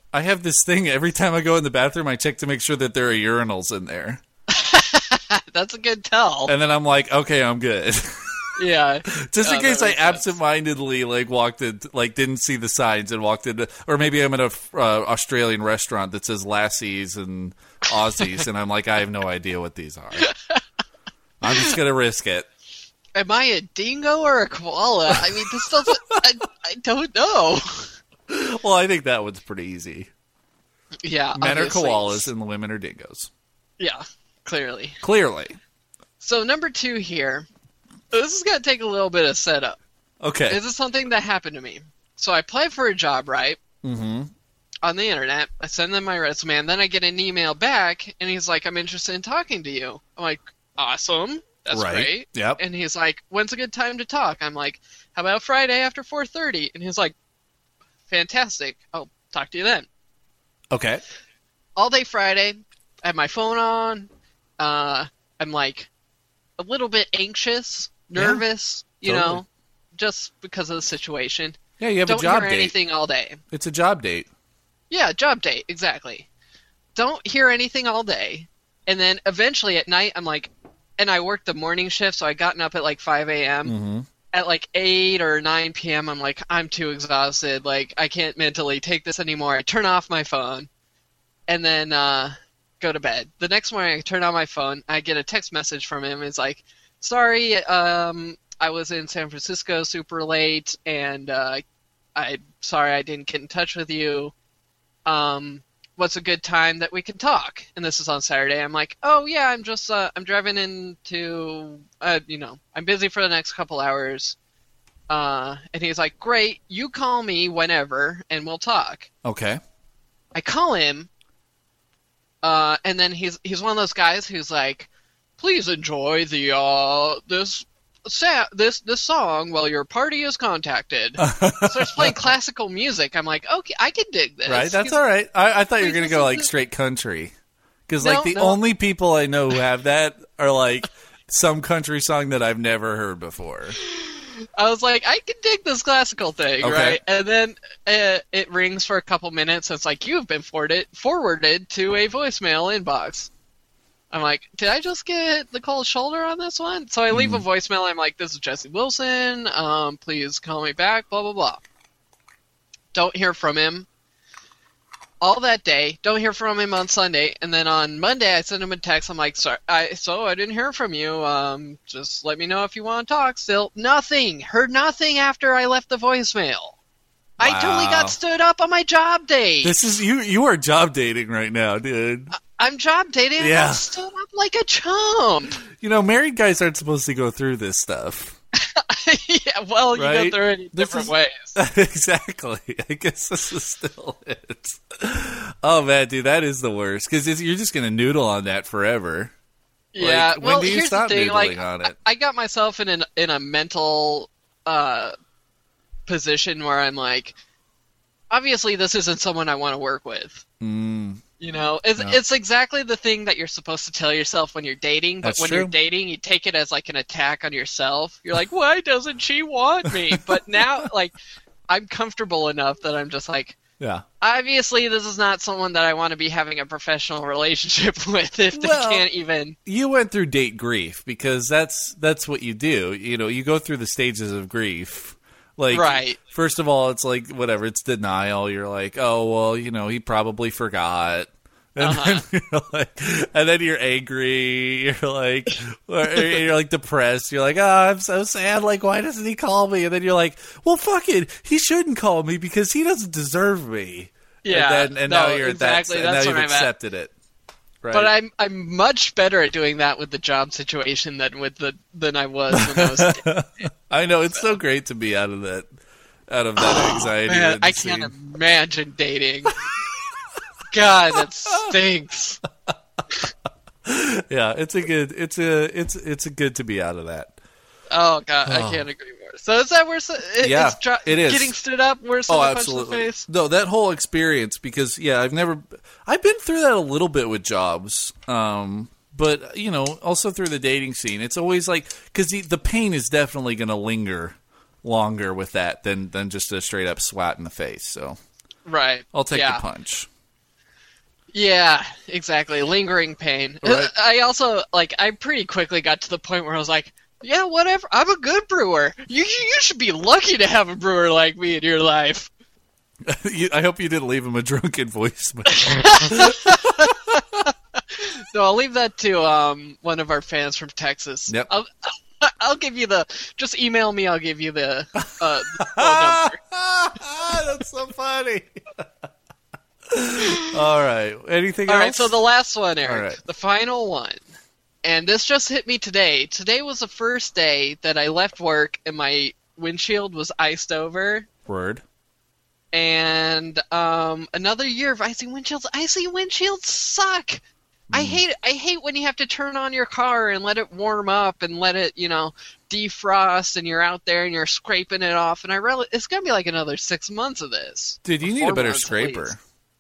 I have this thing every time I go in the bathroom, I check to make sure that there are urinals in there. That's a good tell. And then I'm like, okay, I'm good. Yeah. Just in case I absentmindedly walked in, didn't see the signs and walked into, or maybe I'm at a Australian restaurant that says Lassies and Aussies, and I'm like, I have no idea what these are. I'm just gonna risk it. Am I a dingo or a koala? I mean, this doesn't. I don't know. Well, I think that one's pretty easy. Yeah. Men are obviously. koalas and the women are dingoes. Yeah, clearly. Clearly. So number 2 here. This is gonna take a little bit of setup. Okay. This is something that happened to me. So I applied for a job, right? Mm-hmm. On the internet. I send them my resume, and then I get an email back, and he's like, I'm interested in talking to you. I'm like, awesome. That's Right. great. Yep. And he's like, when's a good time to talk? I'm like, how about Friday after 4:30? And he's like, fantastic. I'll talk to you then. Okay. All day Friday, I have my phone on. I'm like a little bit anxious, nervous, you totally. know, just because of the situation. Yeah, you have Don't a job hear date. anything all day. It's a job date. Yeah, job date, exactly. Don't hear anything all day. And then eventually at night, I'm like, and I worked the morning shift, so I gotten up at like 5 a.m. Mm-hmm. At like 8 or 9 p.m., I'm like, I'm too exhausted. Like, I can't mentally take this anymore. I turn off my phone and then go to bed. The next morning, I turn on my phone. I get a text message from him. It's like, sorry, I was in San Francisco super late, and I'm sorry I didn't get in touch with you. What's a good time that we can talk? And this is on Saturday. I'm like, oh yeah, I'm just I'm driving into I'm busy for the next couple hours. And he's like, great, you call me whenever and we'll talk. Okay. I call him, and then he's one of those guys who's like, please enjoy the this song while your party is contacted. Starts playing classical music. I'm like, okay, I can dig this. Right, that's all right. I thought you were going to go like straight country. Because No, the no. only people I know who have that are like some country song that I've never heard before. I was like, I can dig this classical thing, Okay. right? And then it rings for a couple minutes. It's like, you've been forwarded to a voicemail inbox. I'm like, did I just get the cold shoulder on this one? So I leave a voicemail. I'm like, this is Jesse Wilson. Please call me back, blah, blah, blah. Don't hear from him all that day. Don't hear from him on Sunday. And then on Monday, I send him a text. I'm like, sorry, I didn't hear from you. Just let me know if you want to talk. Still nothing. Heard nothing after I left the voicemail. I totally Wow. got stood up on my job date. This is you are job dating right now, dude. I'm job dating and Yeah. got stood up like a chump. You know, married guys aren't supposed to go through this stuff. Yeah, well, you Right? go through it in This different is- ways. Exactly. I guess this is still it. Oh man, dude, that is the worst because you're just gonna noodle on that forever. Yeah, Like, well, when do you here's stop the thing. noodling Like, on it? I got myself in a mental position where I'm like, obviously, this isn't someone I want to work with. You know, it's exactly the thing that you're supposed to tell yourself when you're dating, but That's when true. you're dating, you take it as like an attack on yourself. You're like, why doesn't she want me? But now, like, I'm comfortable enough that I'm just like, Yeah. obviously, this is not someone that I want to be having a professional relationship with if they Well, can't even. You went through date grief because that's what you do. You know, you go through the stages of grief. Like, Right. First of all, it's like whatever. It's denial. You're like, oh well, you know, he probably forgot. And then you're angry. You're like depressed. You're like, oh, I'm so sad. Like, why doesn't he call me? And then you're like, well, fuck it. He shouldn't call me because he doesn't deserve me. Yeah, And no, now you're exactly. at that. And now That's you've where I'm at. accepted it. Right. But I'm much better at doing that with the job situation than I was when I was. I know it's so great to be out of that anxiety. Man, and I see- can't imagine dating. God, that stinks. Yeah, it's a good to be out of that. Oh God, I can't agree more. So is that worse? Yeah, it is. Getting stood up worse than Oh, a punch in absolutely. the face. No, that whole experience because I've been through that a little bit with jobs. But you know, also through the dating scene, it's always like because the pain is definitely going to linger longer with that than just a straight up swat in the face. So Right. I'll take yeah. the punch. Yeah, exactly. Lingering pain. Right. I also, I pretty quickly got to the point where I was like, yeah, whatever. I'm a good brewer. You should be lucky to have a brewer like me in your life. I hope you didn't leave him a drunken voicemail. No, I'll leave that to one of our fans from Texas. Yep. I'll give you just email me. I'll give you the phone number. That's so funny. All right. Anything else? All right, so the last one, Eric. All right. The final one. And this just hit me today. Today was the first day that I left work and my windshield was iced over. Word. And another year of icy windshields. Icy windshields suck. I hate when you have to turn on your car and let it warm up and let it, defrost, and you're out there and you're scraping it off. And it's gonna be like another 6 months of this. Dude, you need a better scraper.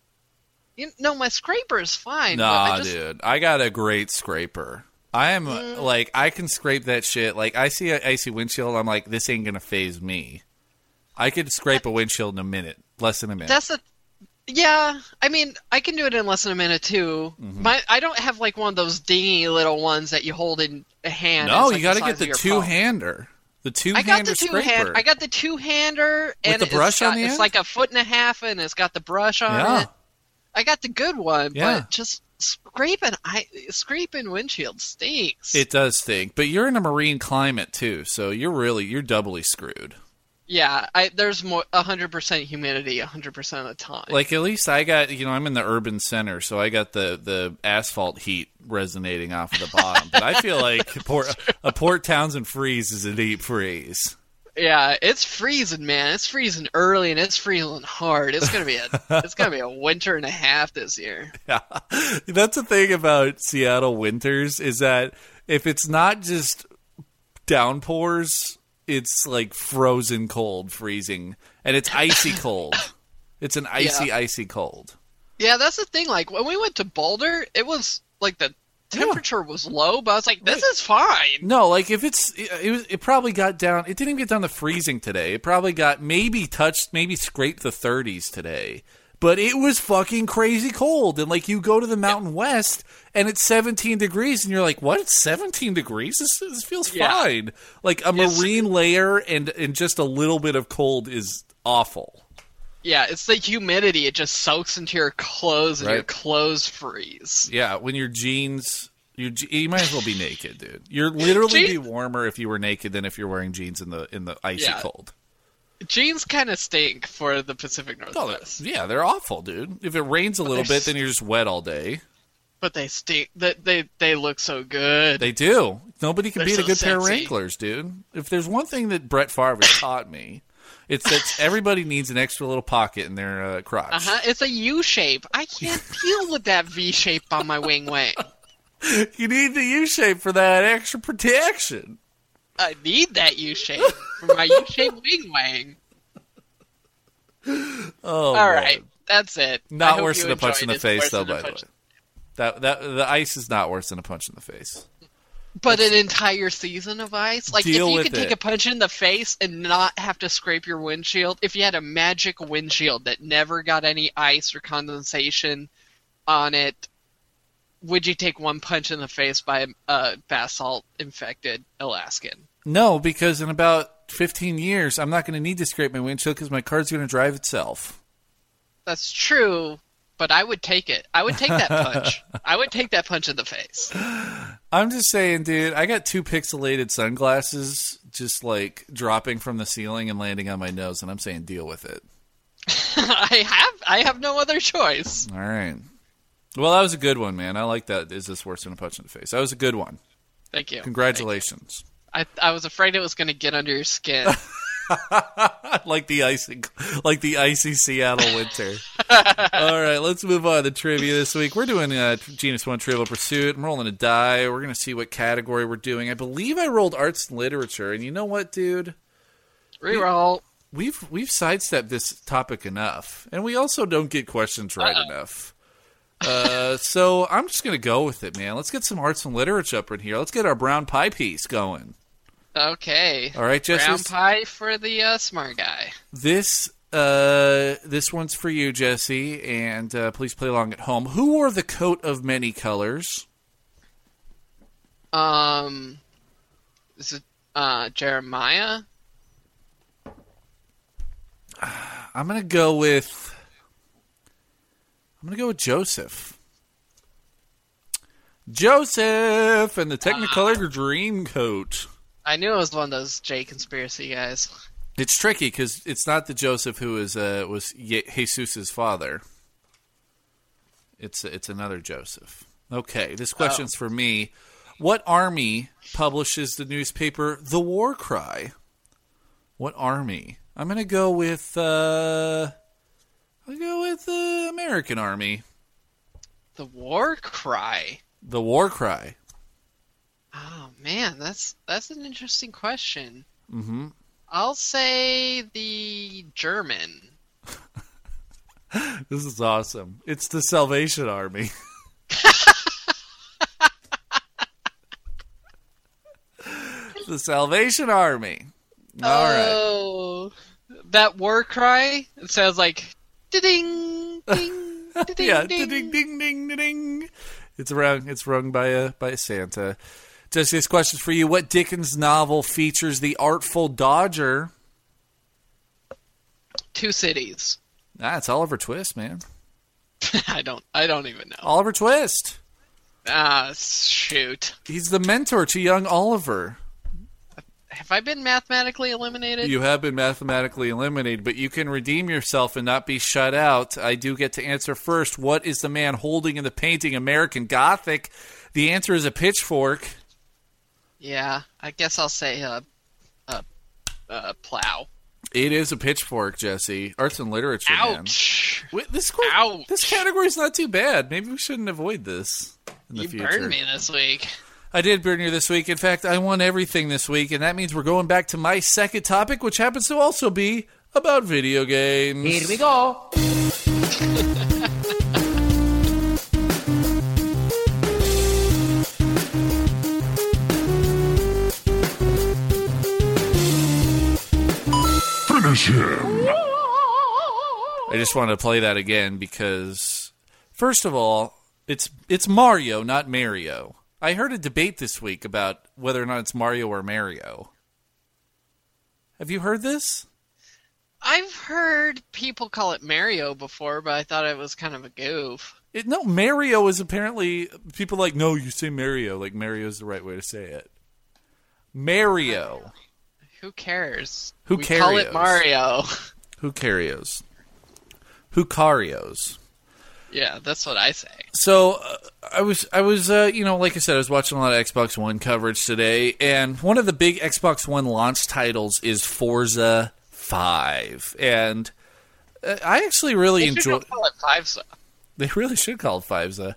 No, my scraper is fine. Nah, dude, I got a great scraper. I am I can scrape that shit. Like, I see an icy windshield, I'm like, this ain't gonna phase me. I could scrape a windshield in a minute, less than a minute. Yeah, I mean, I can do it in less than a minute too. Mm-hmm. I don't have like one of those dingy little ones that you hold in a hand. No, It's you like got to get the two-hander. The two-hander scraper. I got the two-hander, and the brush on the it's end? like 1.5 feet, and it's got the brush on it. I got the good one, but just scraping windshield stinks. It does stink, but you're in a marine climate too, so you're doubly screwed. Yeah, there's 100% humidity 100% of the time. Like, at least I got, I'm in the urban center, so I got the asphalt heat resonating off of the bottom. But I feel like a Port Townsend freeze is a deep freeze. Yeah, it's freezing, man. It's freezing early and it's freezing hard. It's gonna be a winter and a half this year. Yeah, that's the thing about Seattle winters, is that if it's not just downpours, it's like frozen cold, freezing, and it's icy cold. It's an icy cold. Yeah, that's the thing. Like, when we went to Boulder, it was like the temperature was low, but I was like, this is fine. No, like, if it probably got down. It didn't even get down to freezing today. It probably got maybe scraped the 30s today. But it was fucking crazy cold. And, like, you go to the Mountain West, and it's 17 degrees, and you're like, what? It's 17 degrees? This feels fine. Like, a marine layer and just a little bit of cold is awful. Yeah, it's the humidity. It just soaks into your clothes, and your clothes freeze. Yeah, when your jeans... You might as well be naked, dude. You're literally be warmer if you were naked than if you're wearing jeans in the icy cold. Jeans kind of stink for the Pacific Northwest. Yeah, they're awful, dude. If it rains a little bit, then you're just wet all day. But they stink. They look so good. They do. Nobody can beat a good sexy. pair of Wranglers, dude. If there's one thing that Brett Favre has taught me, it's that everybody needs an extra little pocket in their crotch. It's a U shape. I can't deal with that V shape on my wing. You need the U shape for that extra protection. I need that U shape for my U shape wing. Oh, all right, that's it. Not worse than a punch in the face, though. By the way, that the ice is not worse than a punch in the face. But an entire season of ice, like if you could take a punch in the face and not have to scrape your windshield, if you had a magic windshield that never got any ice or condensation on it, would you take one punch in the face by a basalt-infected Alaskan? No, because in about 15 years, I'm not going to need to scrape my windshield because my car's going to drive itself. That's true, but I would take it. I would take that punch. I would take that punch in the face. I'm just saying, dude, I got 2 pixelated sunglasses just, like, dropping from the ceiling and landing on my nose, and I'm saying deal with it. I have no other choice. All right. Well, that was a good one, man. I like that. Is this worse than a punch in the face? That was a good one. Thank you. Congratulations. I was afraid it was going to get under your skin. like the icy Seattle winter. All right, let's move on to trivia this week. We're doing Genus 1 Trivial Pursuit. I'm rolling a die. We're going to see what category we're doing. I believe I rolled arts and literature, and you know what, dude? Reroll. We've sidestepped this topic enough, and we also don't get questions right enough. So I'm just going to go with it, man. Let's get some arts and literature up in here. Let's get our brown pie piece going. Okay. All right, Jesse. Brown pie for the smart guy. This This one's for you, Jesse, and please play along at home. Who wore the coat of many colors? Is it Jeremiah? I'm gonna go with Joseph. Joseph and the Technicolor Dream Coat. I knew it was one of those J conspiracy guys. It's tricky because it's not the Joseph who was Jesus's father. It's another Joseph. Okay, this question's for me. What army publishes the newspaper The War Cry? What army? I'm gonna go with the American Army. The War Cry. The War Cry. Oh man, that's an interesting question. Mm-hmm. I'll say the German. This is awesome. It's the Salvation Army. The Salvation Army. All right. Oh, that War Cry. It sounds like ding ding ding Yeah, ding ding ding ding ding. It's rung by a Santa. Jesse, this question's for you. What Dickens novel features the Artful Dodger? Two Cities. It's Oliver Twist, man. I don't even know. Oliver Twist. Shoot. He's the mentor to young Oliver. Have I been mathematically eliminated? You have been mathematically eliminated, but you can redeem yourself and not be shut out. I do get to answer first. What is the man holding in the painting American Gothic? The answer is a pitchfork. Yeah, I guess I'll say plow. It is a pitchfork, Jesse. Arts and literature, Ouch. man. Wait, this category is not too bad. Maybe we shouldn't avoid this in the future. You burned me this week. I did burn you this week. In fact, I won everything this week, and that means we're going back to my second topic, which happens to also be about video games. Here we go. Finish him. I just wanted to play that again because, first of all, it's Mario, not Mario. I heard a debate this week about whether or not it's Mario or Mario. Have you heard this? I've heard people call it Mario before, but I thought it was kind of a goof. No, Mario is apparently... People are like, no, you say Mario. Like, Mario's the right way to say it. Mario. Who cares? Who we call it Mario. Who carrios? Who carios? Yeah, that's what I say. So I was, like I said, I was watching a lot of Xbox One coverage today, and one of the big Xbox One launch titles is Forza 5, and I actually really enjoy. They should call it FIVEZA. They really should call it FIVEZA.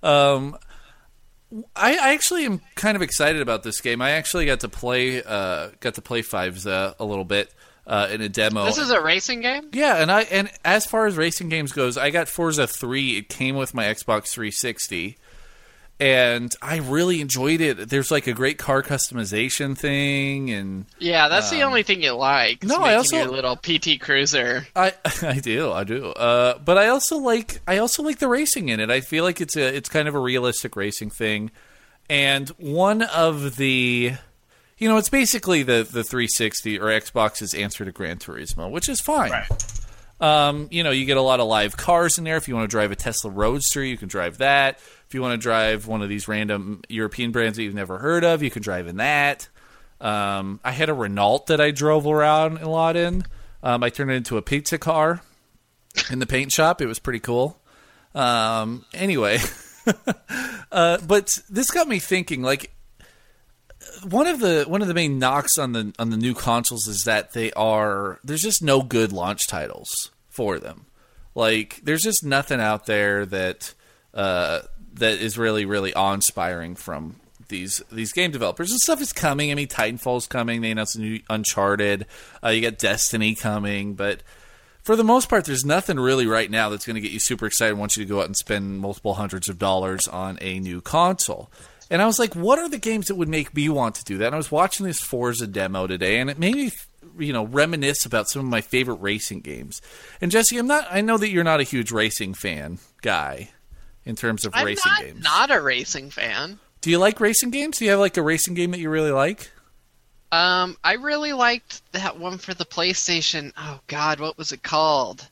I actually am kind of excited about this game. I actually got to play FIVEZA a little bit. In a demo. This is a racing game? Yeah, and as far as racing games goes, I got Forza 3. It came with my Xbox 360, and I really enjoyed it. There's like a great car customization thing, and yeah, that's the only thing you like. No, I also your little PT Cruiser. I do. But I also like the racing in it. I feel like it's kind of a realistic racing thing, and one of the. It's basically the 360 or Xbox's answer to Gran Turismo, which is fine. Right. You get a lot of live cars in there. If you want to drive a Tesla Roadster, you can drive that. If you want to drive one of these random European brands that you've never heard of, you can drive in that. I had a Renault that I drove around a lot in. I turned it into a pizza car in the paint shop. It was pretty cool. Anyway, but this got me thinking, like, one of the main knocks on the new consoles is that there's just no good launch titles for them. Like, there's just nothing out there that is really, really awe-inspiring from these game developers. And stuff is coming. I mean, Titanfall's coming. They announced a new Uncharted. You got Destiny coming, but for the most part, there's nothing really right now that's going to get you super excited and want you to go out and spend multiple hundreds of dollars on a new console. And I was like, what are the games that would make me want to do that? And I was watching this Forza demo today, and it made me reminisce about some of my favorite racing games. And Jesse, I know that you're not a huge racing guy in terms of racing games. I'm not a racing fan. Do you like racing games? Do you have like a racing game that you really like? I really liked that one for the PlayStation. Oh God, what was it called?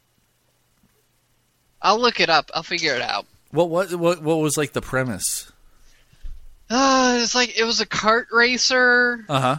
I'll look it up. I'll figure it out. What was like the premise? It was a kart racer. Uh-huh.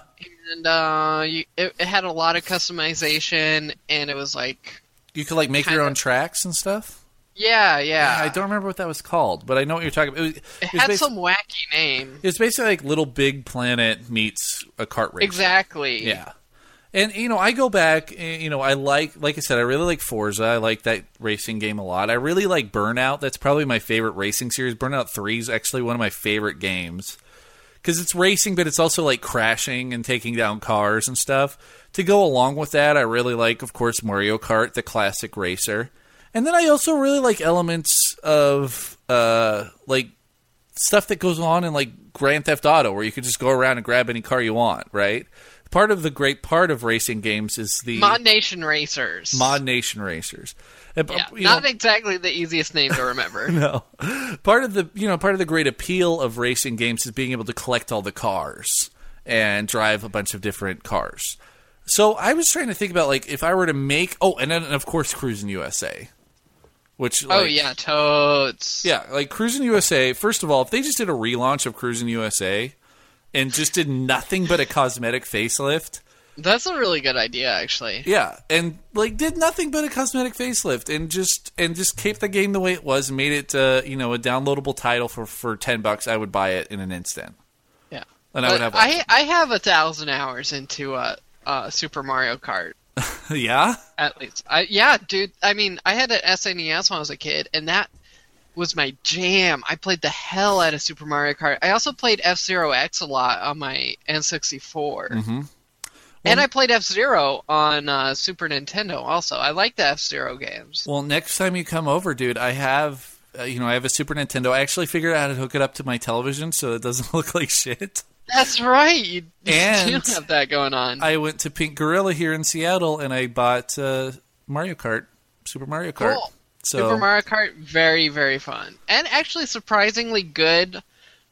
And it had a lot of customization, and it was like you could like make your own tracks and stuff. Yeah. I don't remember what that was called, but I know what you're talking about. It had some wacky name. It's basically like Little Big Planet meets a kart racer. Exactly. Yeah. And, I go back, I like I said, I really like Forza. I like that racing game a lot. I really like Burnout. That's probably my favorite racing series. Burnout 3 is actually one of my favorite games. Because it's racing, but it's also like crashing and taking down cars and stuff. To go along with that, I really like, of course, Mario Kart, the classic racer. And then I also really like elements of, like, stuff that goes on in, like, Grand Theft Auto, where you can just go around and grab any car you want, right? Part of the great part of racing games is the Mod Nation Racers. Mod Nation Racers. Yeah, not exactly the easiest name to remember. No. Part of the great appeal of racing games is being able to collect all the cars and drive a bunch of different cars. So I was trying to think about, like, if I were to make... Oh, and then, of course, Cruis'n USA. Which, like, oh, yeah, totes. Yeah, like, Cruis'n USA, first of all, if they just did a relaunch of Cruis'n USA and just did nothing but a cosmetic facelift... That's a really good idea, actually. Yeah, and, like, did nothing but a cosmetic facelift and just kept the game the way it was and made it, a downloadable title for $10, I would buy it in an instant. Yeah. And I would have... I have 1,000 hours into Super Mario Kart. Yeah? At least. Yeah, dude. I mean, I had an SNES when I was a kid, and that was my jam. I played the hell out of Super Mario Kart. I also played F-Zero X a lot on my N64. Mm-hmm. And I played F-Zero on Super Nintendo also. I like the F-Zero games. Well, next time you come over, dude, I have I have a Super Nintendo. I actually figured out how to hook it up to my television so it doesn't look like shit. That's right. You And do have that going on. I went to Pink Gorilla here in Seattle, and I bought Mario Kart, Super Mario Kart. Cool. So, Super Mario Kart, very, very fun. And actually surprisingly good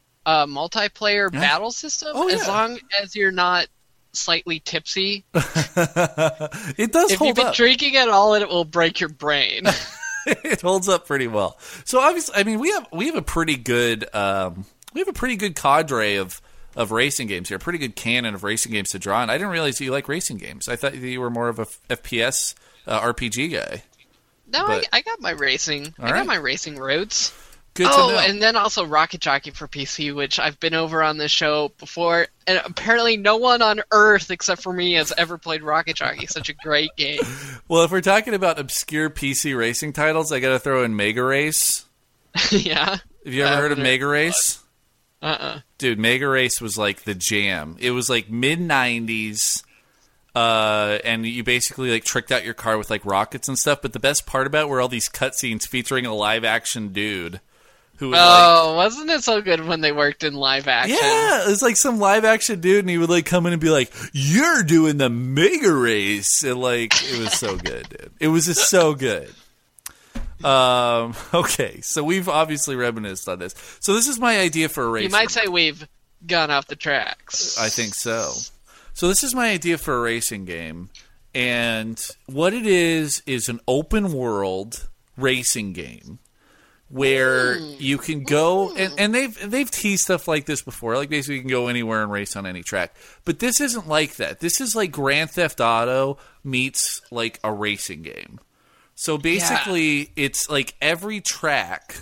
multiplayer battle system, as long as you're not slightly tipsy. It does if hold you've been up. drinking at all, it will break your brain. It holds up pretty well. So obviously, I mean, we have a pretty good cadre of racing games here, a pretty good canon of racing games to draw on. I didn't realize you like racing games. I thought you were more of a FPS RPG guy. No, I got my racing. I got my racing roots. Good to know. And then also Rocket Jockey for PC, which I've been over on this show before, and apparently no one on Earth except for me has ever played Rocket Jockey. Such a great game. Well, if we're talking about obscure PC racing titles, I got to throw in Mega Race. Yeah. Have you ever heard of Mega Race? Dude, Mega Race was like the jam. It was like mid-90s, and you basically like tricked out your car with like rockets and stuff, but the best part about it were all these cutscenes featuring a live-action dude. Wasn't it so good when they worked in live action? Yeah, it was like some live action dude, and he would like come in and be like, "You're doing the Mega Race," and like it was so good, dude. It was just so good. Okay, so we've obviously reminisced on this. So this is my idea for a race. You might say we've gone off the tracks. I think so. So this is my idea for a racing game, and what it is an open world racing game. Where you can go, and they've teased stuff like this before. Like basically, you can go anywhere and race on any track. But this isn't like that. This is like Grand Theft Auto meets like a racing game. So basically, it's like every track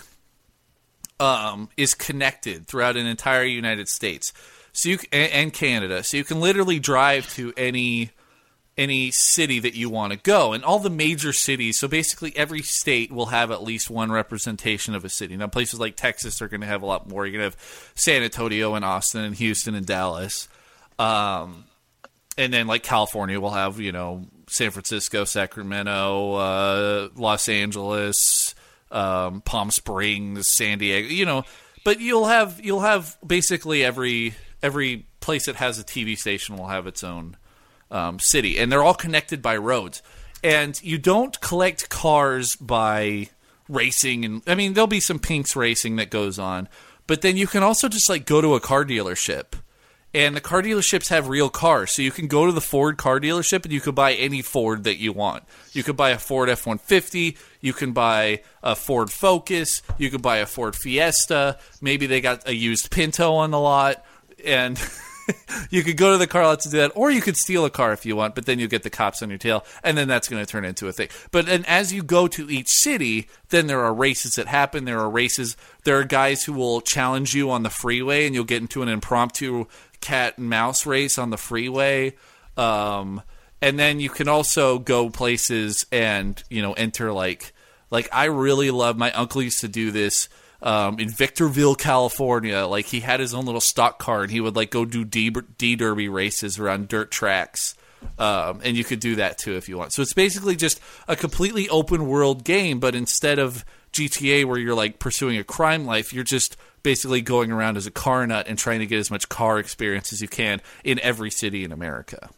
is connected throughout an entire United States, and Canada. So you can literally drive to any city that you want to go, and all the major cities. So basically every state will have at least one representation of a city. Now places like Texas are going to have a lot more. You're going to have San Antonio and Austin and Houston and Dallas. And then like California will have, San Francisco, Sacramento, Los Angeles, Palm Springs, San Diego, but you'll have basically every place that has a TV station will have its own city, and they're all connected by roads. And you don't collect cars by racing, and I mean there'll be some pinks racing that goes on, but then you can also just like go to a car dealership. And the car dealerships have real cars. So you can go to the Ford car dealership and you could buy any Ford that you want. You could buy a Ford F-150. You can buy a Ford Focus. You could buy a Ford Fiesta. Maybe they got a used Pinto on the lot. And you could go to the car lot to do that. Or you could steal a car if you want, but then you'll get the cops on your tail. And then that's going to turn into a thing. But then as you go to each city, then there are races that happen. There are guys who will challenge you on the freeway, and you'll get into an impromptu cat and mouse race on the freeway, and then you can also go places and enter like I really love. My uncle used to do this in Victorville, California. Like he had his own little stock car, and he would like go do D derby races around dirt tracks, and you could do that too if you want. So it's basically just a completely open world game, but instead of GTA where you're like pursuing a crime life, you're just basically going around as a car nut and trying to get as much car experience as you can in every city in America.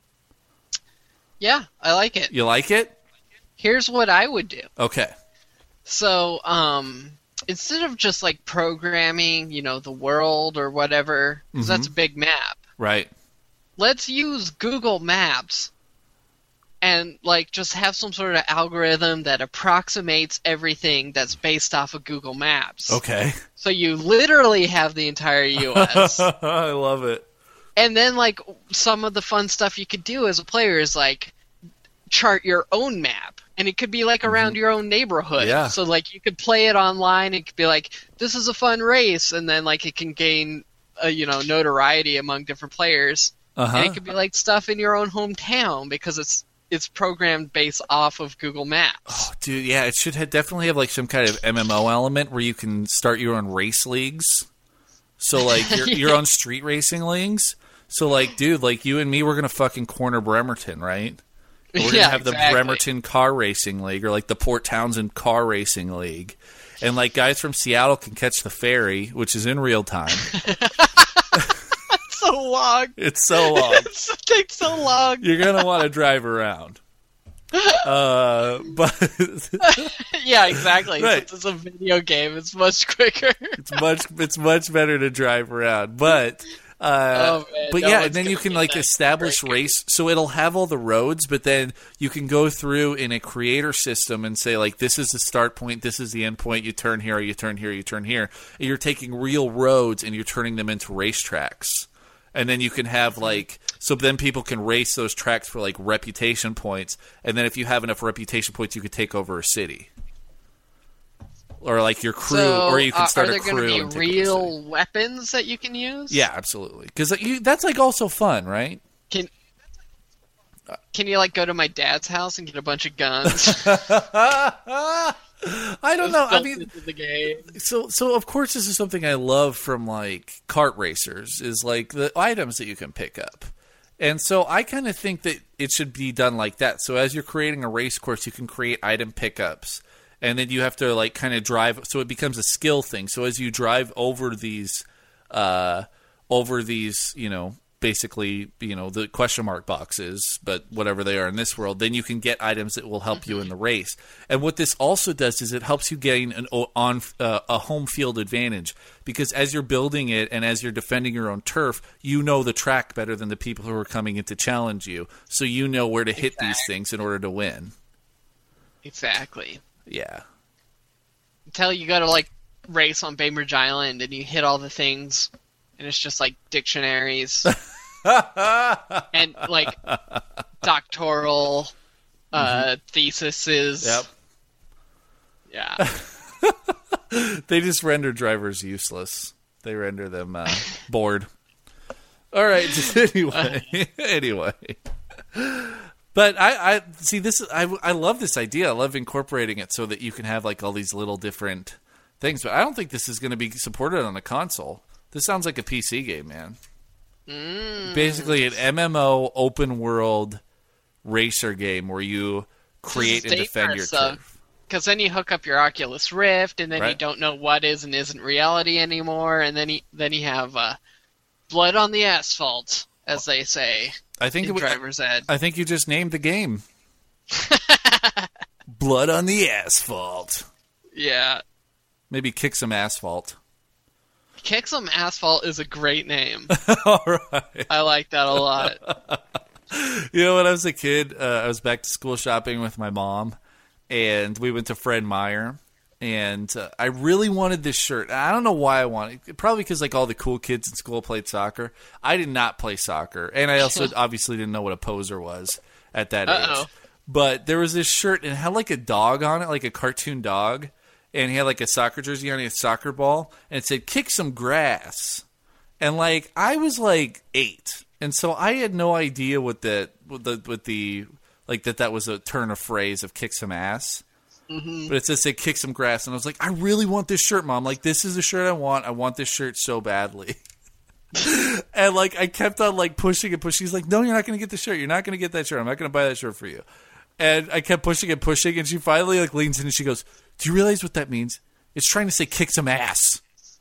Yeah, I like it. You like it? Here's what I would do. Okay. So, instead of just like programming, the world or whatever, because that's a big map. Right. Let's use Google Maps and like just have some sort of algorithm that approximates everything that's based off of Google Maps. Okay. So you literally have the entire U.S. I love it. And then like some of the fun stuff you could do as a player is like chart your own map. And it could be like around your own neighborhood. Yeah. So like you could play it online. It could be like, this is a fun race. And then like it can gain notoriety among different players. And it could be like stuff in your own hometown because it's programmed based off of Google Maps. Oh, dude, yeah, it should definitely have like some kind of MMO element where you can start your own race leagues. So like your own street racing leagues. So like, dude, like you and me, we're gonna fucking corner Bremerton, right? We're gonna have the Bremerton Car Racing League, or like the Port Townsend Car Racing League, and like guys from Seattle can catch the ferry, which is in real time. So long. It's so long. It takes so long. You're gonna want to drive around. But yeah, exactly. Right. Since it's a video game, it's much quicker. it's much better to drive around. But and then you can like establish race, so it'll have all the roads, but then you can go through in a creator system and say like, this is the start point, this is the end point. You turn here, you turn here, you turn here. And you're taking real roads and you're turning them into racetracks. And then you can have like, so then people can race those tracks for like reputation points. And then if you have enough reputation points, you could take over a city. Or like your crew, or you can start a crew. Are there going to be real weapons that you can use? Yeah, absolutely. Because that's like also fun, right? Can you like go to my dad's house and get a bunch of guns? I don't know. I mean, the game. So of course this is something I love from like kart racers is like the items that you can pick up. And so I kind of think that it should be done like that. So as you're creating a race course, you can create item pickups. And then you have to like kind of drive, so it becomes a skill thing. So as you drive over these, basically, the question mark boxes, but whatever they are in this world, then you can get items that will help you in the race. And what this also does is it helps you gain a home field advantage, because as you're building it and as you're defending your own turf, you know the track better than the people who are coming in to challenge you. So you know where to hit these things in order to win. Exactly. Yeah. Until you go to like race on Bainbridge Island and you hit all the things, and it's just like dictionaries and like doctoral theses. Yep. Yeah. They just render drivers useless. They render them bored. All right. Anyway. But I see this. I love this idea. I love incorporating it so that you can have like all these little different things. But I don't think this is going to be supported on a console. This sounds like a PC game, man. Basically, an MMO open world racer game where you create and defend your turf. Because then you hook up your Oculus Rift, and then Right. you don't know what is and isn't reality anymore, and then you have blood on the asphalt. as they say I think in driver's ed. I think you just named the game. Blood on the asphalt. Yeah. Maybe kick some asphalt. Kick Some Asphalt is a great name. All right. I like that a lot. You know, when I was a kid, I was back to school shopping with my mom, and we went to Fred Meyer, and I really wanted this shirt. I don't know why I wanted it. Probably because like all the cool kids in school played soccer. I did not play soccer, and I also obviously didn't know what a poser was at that age. But there was this shirt, and it had like a dog on it, like a cartoon dog, and he had like a soccer jersey on it, a soccer ball, and it said, "Kick some grass." And like, I was like 8. And so I had no idea what that was a turn of phrase of kick some ass. Mm-hmm. But it said kick some grass. And I was like, I really want this shirt, Mom. Like, this is the shirt I want. I want this shirt so badly. And like, I kept on like pushing and pushing. He's like, no, you're not going to get the shirt. You're not going to get that shirt. I'm not going to buy that shirt for you. And I kept pushing and pushing. And she finally like leans in and she goes, do you realize what that means? It's trying to say kick some ass.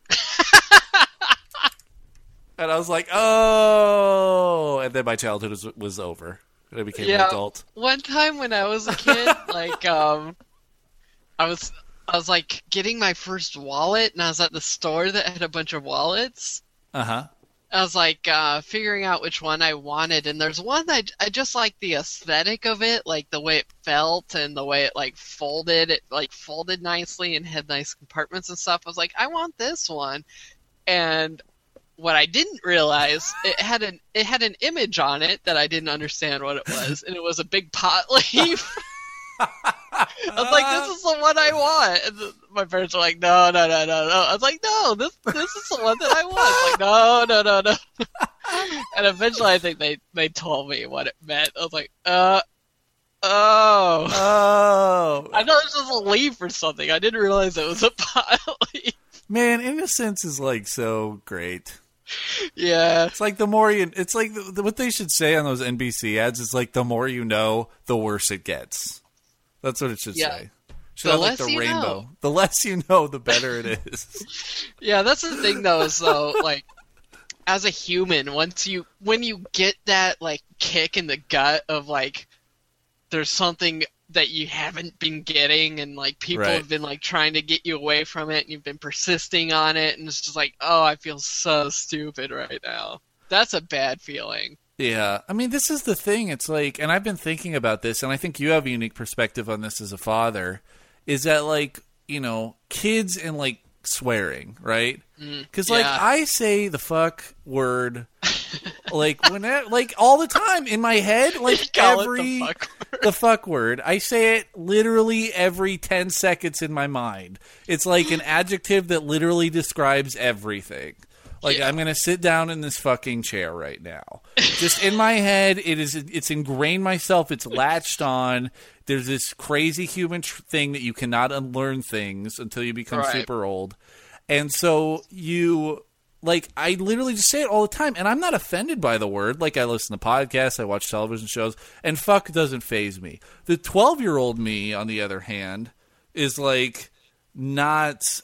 And I was like, oh. And then my childhood was over. And I became an adult. One time when I was a kid, like, I was like getting my first wallet, and I was at the store that had a bunch of wallets. Uh-huh. I was like figuring out which one I wanted, and there's one that I just like the aesthetic of it, like the way it felt and the way it like folded. It like folded nicely and had nice compartments and stuff. I was like, I want this one. And what I didn't realize, it had an image on it that I didn't understand what it was, and it was a big pot leaf. I was like, this is the one I want. And my parents were like, no. I was like, no, this is the one that I want. It's like, no. And eventually I think they told me what it meant. I was like, oh. I know it was just a leaf or something. I didn't realize it was a pot leaf. Man, innocence is like so great. Yeah. It's like the more you... It's like what they should say on those NBC ads is like the more you know, the worse it gets. That's what it should say. Should have like the rainbow. Know. The less you know, the better it is. Yeah, that's the thing though, is though, like, as a human, when you get that like kick in the gut of like there's something that you haven't been getting, and like people have been like trying to get you away from it, and you've been persisting on it, and it's just like, oh, I feel so stupid right now. That's a bad feeling. Yeah, I mean, this is the thing. It's like, and I've been thinking about this, and I think you have a unique perspective on this as a father, is that like, you know, kids and like swearing, right? Because like I say the fuck word like like all the time in my head, like the fuck word. I say it literally every 10 seconds in my mind. It's like an adjective that literally describes everything. Like, I'm going to sit down in this fucking chair right now. Just in my head, it's ingrained myself. It's latched on. There's this crazy human thing that you cannot unlearn things until you become super old. And so like, I literally just say it all the time. And I'm not offended by the word. Like, I listen to podcasts. I watch television shows. And fuck doesn't faze me. The 12-year-old me, on the other hand, is like not,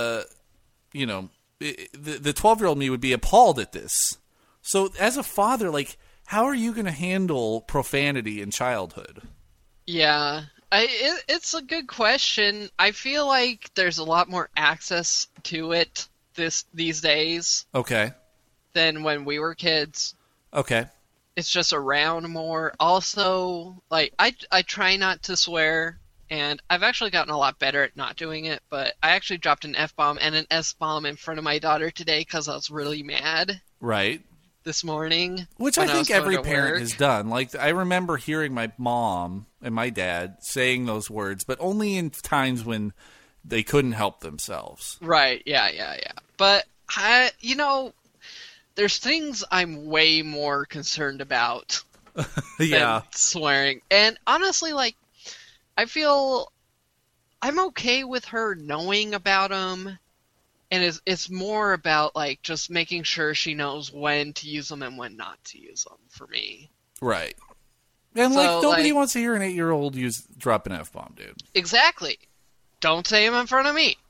you know... The 12-year-old me would be appalled at this. So as a father, like, how are you going to handle profanity in childhood? Yeah, it's a good question. I feel like there's a lot more access to it these days. Okay. Than when we were kids. Okay. It's just around more. Also, like, I try not to swear. And I've actually gotten a lot better at not doing it, but I actually dropped an F-bomb and an S-bomb in front of my daughter today because I was really mad. Right. This morning. Which I think every parent has done. Like, I remember hearing my mom and my dad saying those words, but only in times when they couldn't help themselves. Right, yeah. But, you know, there's things I'm way more concerned about than swearing. And honestly, like, I feel I'm okay with her knowing about them, and it's more about like just making sure she knows when to use them and when not to use them for me. Right. And so, like, nobody wants to hear an 8-year-old drop an F-bomb, dude. Exactly. Don't say them in front of me.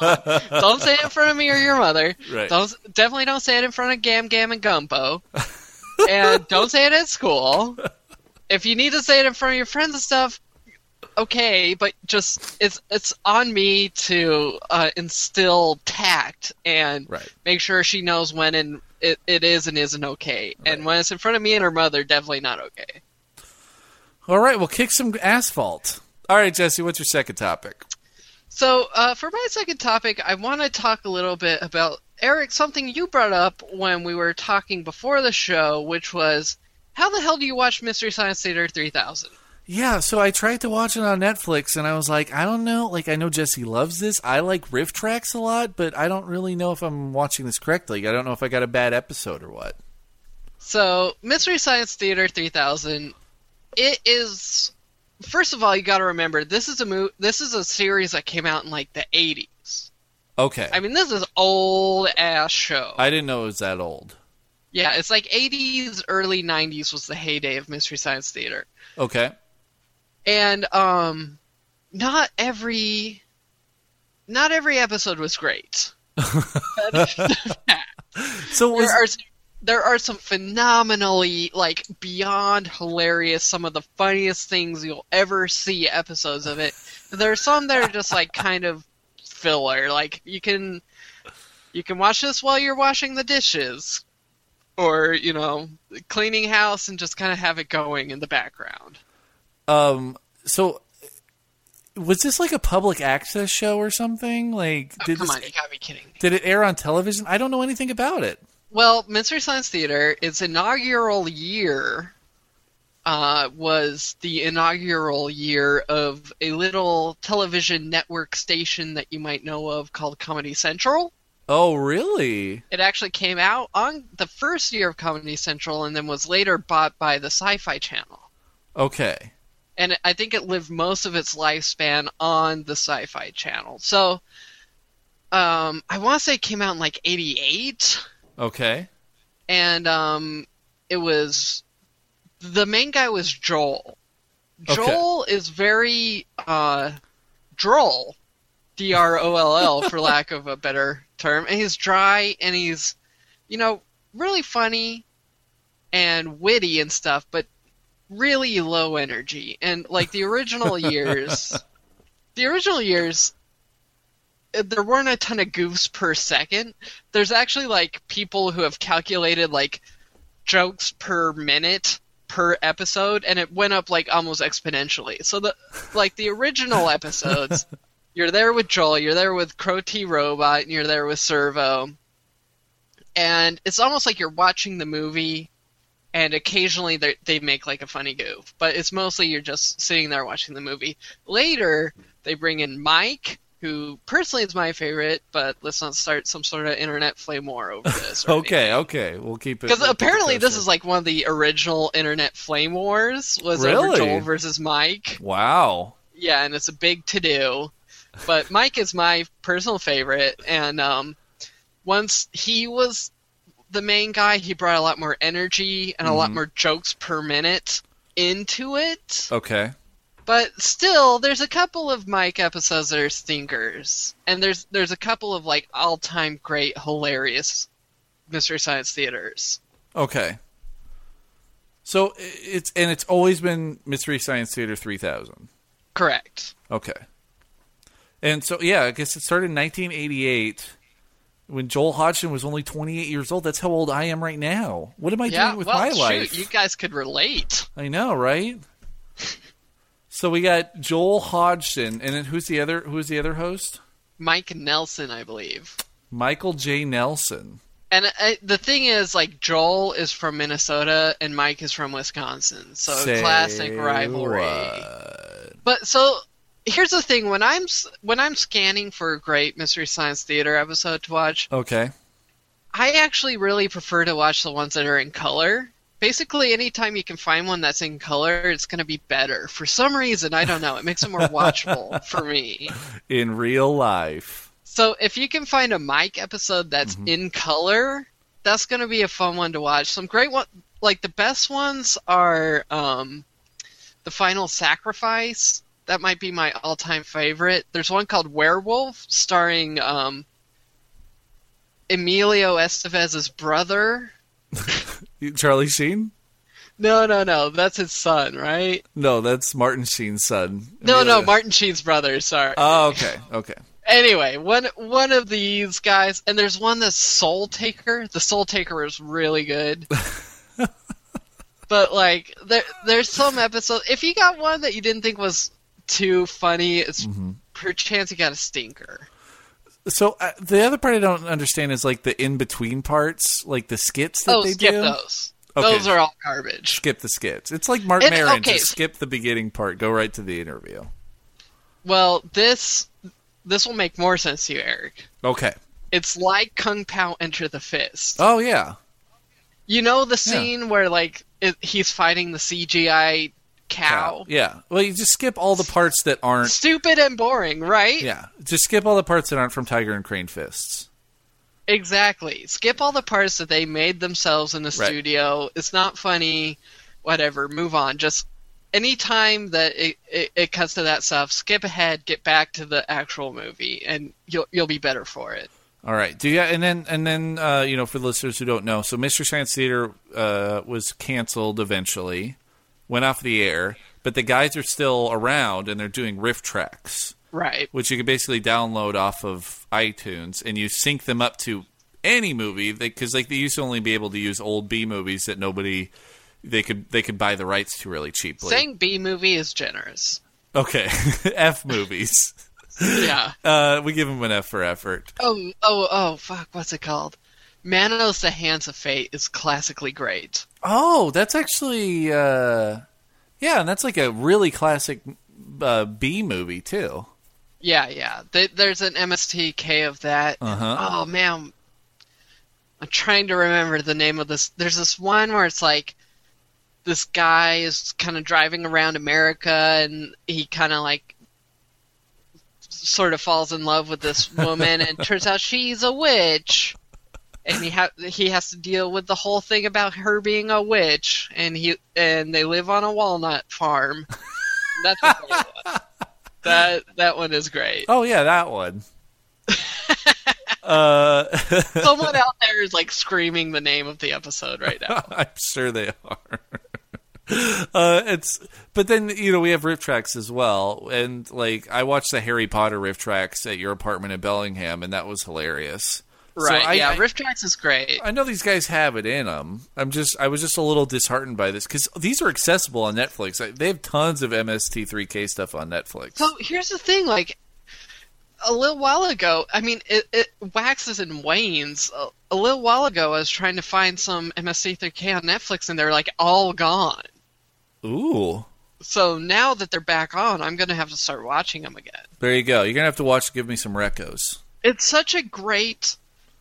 Don't say it in front of me or your mother. Right. Definitely don't say it in front of Gam Gam and Gumbo. And don't say it at school. If you need to say it in front of your friends and stuff, okay, but just it's on me to instill tact and make sure she knows when it is and isn't okay. Right. And when it's in front of me and her mother, definitely not okay. All right, well, kick some asphalt. All right, Jesse, what's your second topic? So for my second topic, I want to talk a little bit about, Eric, something you brought up when we were talking before the show, which was, how the hell do you watch Mystery Science Theater 3000? Yeah, so I tried to watch it on Netflix, and I was like, I don't know. Like, I know Jesse loves this. I like riff tracks a lot, but I don't really know if I'm watching this correctly. I don't know if I got a bad episode or what. So, Mystery Science Theater 3000, it is... First of all, you got to remember, this is a series that came out in, like, the 80s. Okay. I mean, this is old-ass show. I didn't know it was that old. Yeah, it's like 80s, early 90s was the heyday of Mystery Science Theater. Okay. And not every episode was great. So there are some phenomenally, like, beyond hilarious, some of the funniest things you'll ever see episodes of it. And there are some that are just like kind of filler. Like you can watch this while you're washing the dishes, or cleaning house and just kind of have it going in the background. So was this like a public access show or something? Like, come on, you gotta be kidding me. Did it air on television? I don't know anything about it. Well, Mystery Science Theater, its inaugural year was the inaugural year of a little television network station that you might know of called Comedy Central. Oh, really? It actually came out on the first year of Comedy Central and then was later bought by the Sci-Fi Channel. Okay. And I think it lived most of its lifespan on the Sci-Fi Channel. So, I want to say it came out in like 88. Okay. And it was... The main guy was Joel. Joel is very droll. D-R-O-L-L, for lack of a better term. And he's dry, and he's, really funny and witty and stuff, but really low energy. And, like, the original years, there weren't a ton of goofs per second. There's actually, like, people who have calculated, like, jokes per minute per episode, and it went up, like, almost exponentially. So, the original episodes, you're there with Joel, you're there with Crow T. Robot, and you're there with Servo. And it's almost like you're watching the movie, and occasionally they make, like, a funny goof. But it's mostly you're just sitting there watching the movie. Later, they bring in Mike, who personally is my favorite, but let's not start some sort of internet flame war over this. Okay, we'll keep it. Because apparently this is like one of the original internet flame wars, was really? Over Joel versus Mike. Wow. Yeah, and it's a big to-do. But Mike is my personal favorite, and once he was the main guy, he brought a lot more energy and a lot more jokes per minute into it. Okay. But still, there's a couple of Mike episodes that are stinkers, and there's a couple of like all-time great, hilarious Mystery Science Theaters. Okay. So it's always been Mystery Science Theater 3000. Correct. Okay. And so I guess it started in 1988 when Joel Hodgson was only 28 years old. That's how old I am right now. What am I doing with my life? Shoot, you guys could relate. I know, right? So we got Joel Hodgson, and then who's the other host? Mike Nelson, I believe. Michael J. Nelson. And the thing is, like, Joel is from Minnesota and Mike is from Wisconsin, so classic rivalry. What? But so here's the thing: when I'm scanning for a great Mystery Science Theater episode to watch, okay, I actually really prefer to watch the ones that are in color. Basically, anytime you can find one that's in color, it's going to be better. For some reason, I don't know. It makes it more watchable for me. In real life. So if you can find a Mike episode that's in color, that's going to be a fun one to watch. Some great ones, like the best ones are The Final Sacrifice. That might be my all-time favorite. There's one called Werewolf, starring Emilio Estevez's brother, Charlie Sheen? No. That's his son, right? No, that's Martin Sheen's son. No, Martin Sheen's brother. Sorry. Oh, okay. Anyway, one of these guys, and there's one that's Soul Taker. The Soul Taker is really good. But like, there's some episodes. If you got one that you didn't think was too funny, it's per chance you got a stinker. So the other part I don't understand is like the in between parts, like the skits that they do. Skip those. Okay. Those are all garbage. Skip the skits. It's like Mark Maron. Just skip the beginning part. Go right to the interview. Well, this will make more sense to you, Eric. Okay. It's like Kung Pao Enter the Fist. Oh, yeah. You know the scene where, like, he's fighting the CGI cow? Yeah. Well, you just skip all the parts that aren't... Stupid and boring, right? Yeah. Just skip all the parts that aren't from Tiger and Crane Fists. Exactly. Skip all the parts that they made themselves in the studio. It's not funny. Whatever. Move on. Just anytime that it cuts to that stuff, skip ahead, get back to the actual movie, and you'll be better for it. All right. And then for the listeners who don't know, so Mystery Science Theater was canceled eventually, went off the air, but the guys are still around and they're doing riff tracks. Right. Which you can basically download off of iTunes, and you sync them up to any movie, because they used to only be able to use old B movies that they could buy the rights to really cheaply. Saying B movie is generous. Okay, F movies. Yeah. We give them an F for effort. Oh, fuck, what's it called? Manos the Hands of Fate is classically great. Oh, that's actually, and that's like a really classic B movie too. Yeah. There's an MSTK of that. Oh, man. I'm trying to remember the name of this. There's this one where it's like this guy is kind of driving around America, and he kind of like sort of falls in love with this woman, and it turns out she's a witch. And he has to deal with the whole thing about her being a witch, and they live on a walnut farm. That's a great one. That one is great. Oh yeah, that one. Someone out there is like screaming the name of the episode right now. I'm sure they are. But then we have riff tracks as well, and like I watched the Harry Potter riff tracks at your apartment in Bellingham, and that was hilarious. Right, so riff tracks is great. I know these guys have it in them. I was just a little disheartened by this, because these are accessible on Netflix. They have tons of MST3K stuff on Netflix. So here's the thing, like, a little while ago, I mean, it waxes and wanes. A little while ago, I was trying to find some MST3K on Netflix, and they're, like, all gone. Ooh. So now that they're back on, I'm going to have to start watching them again. There you go. You're going to have to give me some recos. It's such a great...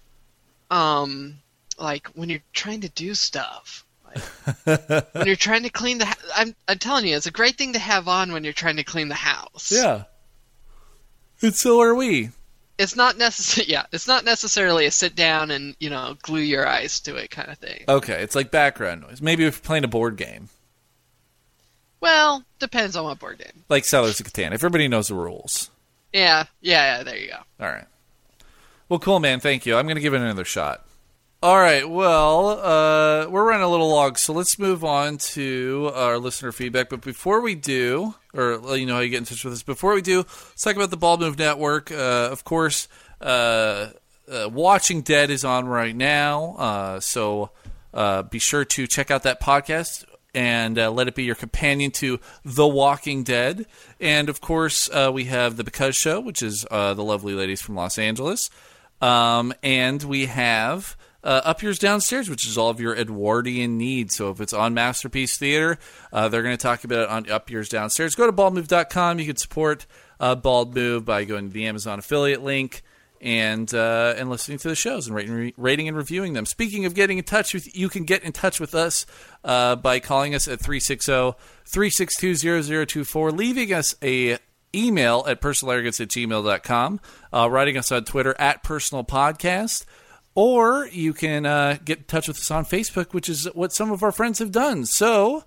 like when you're trying to do stuff, like, when you're trying to clean the I'm telling you, it's a great thing to have on when you're trying to clean the house. Yeah. And so are we. It's not necessarily a sit down and, glue your eyes to it kind of thing. Okay, it's like background noise. Maybe if you're playing a board game. Well, depends on what board game. Like Settlers of Catan. Everybody knows the rules. Yeah, there you go. All right. Well, cool, man. Thank you. I'm going to give it another shot. All right. Well, we're running a little long, so let's move on to our listener feedback. But before we do, or let you know how you get in touch with us, before we do, let's talk about the Bald Move Network. Of course, Watching Dead is on right now, so be sure to check out that podcast and let it be your companion to The Walking Dead. And, of course, we have The Because Show, which is the lovely ladies from Los Angeles. And we have Up Yours Downstairs, which is all of your Edwardian needs. So if it's on Masterpiece Theater, they're going to talk about it on Up Yours Downstairs. Go to baldmove.com. You can support Bald Move by going to the Amazon affiliate link and listening to the shows and rating and reviewing them. Speaking of getting in touch with you, can get in touch with us by calling us at 360-362-0024, leaving us a email at personalarrogance@gmail.com, writing us on Twitter at personalpodcast, or you can get in touch with us on Facebook, which is what some of our friends have done. So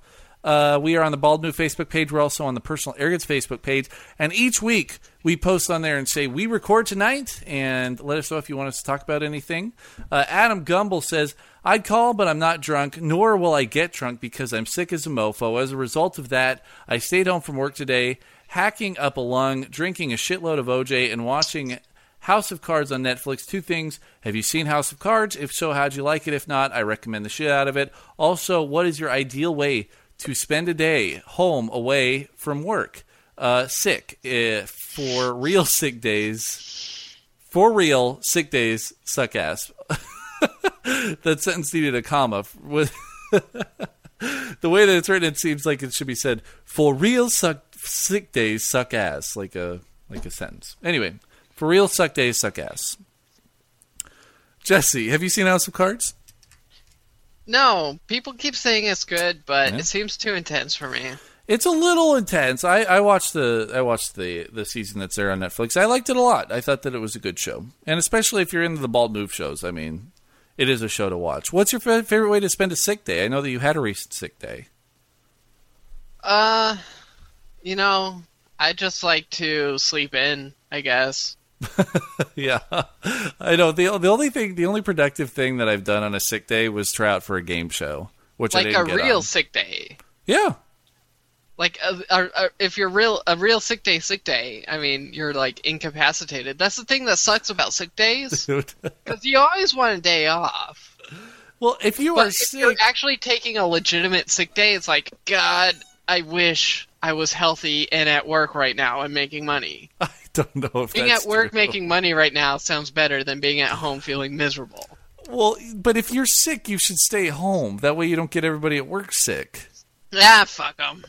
We are on the Bald Move Facebook page. We're also on the Personal Arrogance Facebook page. And each week we post on there and say, we record tonight, and let us know if you want us to talk about anything. Adam Gumble says, I'd call, but I'm not drunk, nor will I get drunk because I'm sick as a mofo. As a result of that, I stayed home from work today, hacking up a lung, drinking a shitload of OJ, and watching House of Cards on Netflix. Two things. Have you seen House of Cards? If so, how'd you like it? If not, I recommend the shit out of it. Also, what is your ideal way to spend a day home away from work? Sick. For real sick days. For real sick days suck ass. That sentence needed a comma. The way that it's written, it seems like it should be said, for real sick days suck ass. Like a sentence. Anyway, for real suck days suck ass. Jesse, have you seen House of Cards? No, people keep saying it's good, but it seems too intense for me. It's a little intense. I watched the season that's there on Netflix. I liked it a lot. I thought that it was a good show, and especially if you're into the Bald Move shows. I mean, it is a show to watch. What's your favorite way to spend a sick day? I know that you had a recent sick day. I just like to sleep in, I guess. Yeah, I know. The only productive thing that I've done on a sick day was try out for a game show, which like I didn't get a real on. sick day. Yeah, Like if you're a real sick day. I mean, you're like incapacitated. That's the thing that sucks about sick days, because you always want a day off. Well, if you But are if sick, you're actually taking a legitimate sick day, it's like, God, I wish I was healthy and at work right now and making money. I don't know if Being that's at work true. making money right now sounds better than being at home feeling miserable. Well, but if you're sick, you should stay home. That way, you don't get everybody at work sick. Ah, fuck them.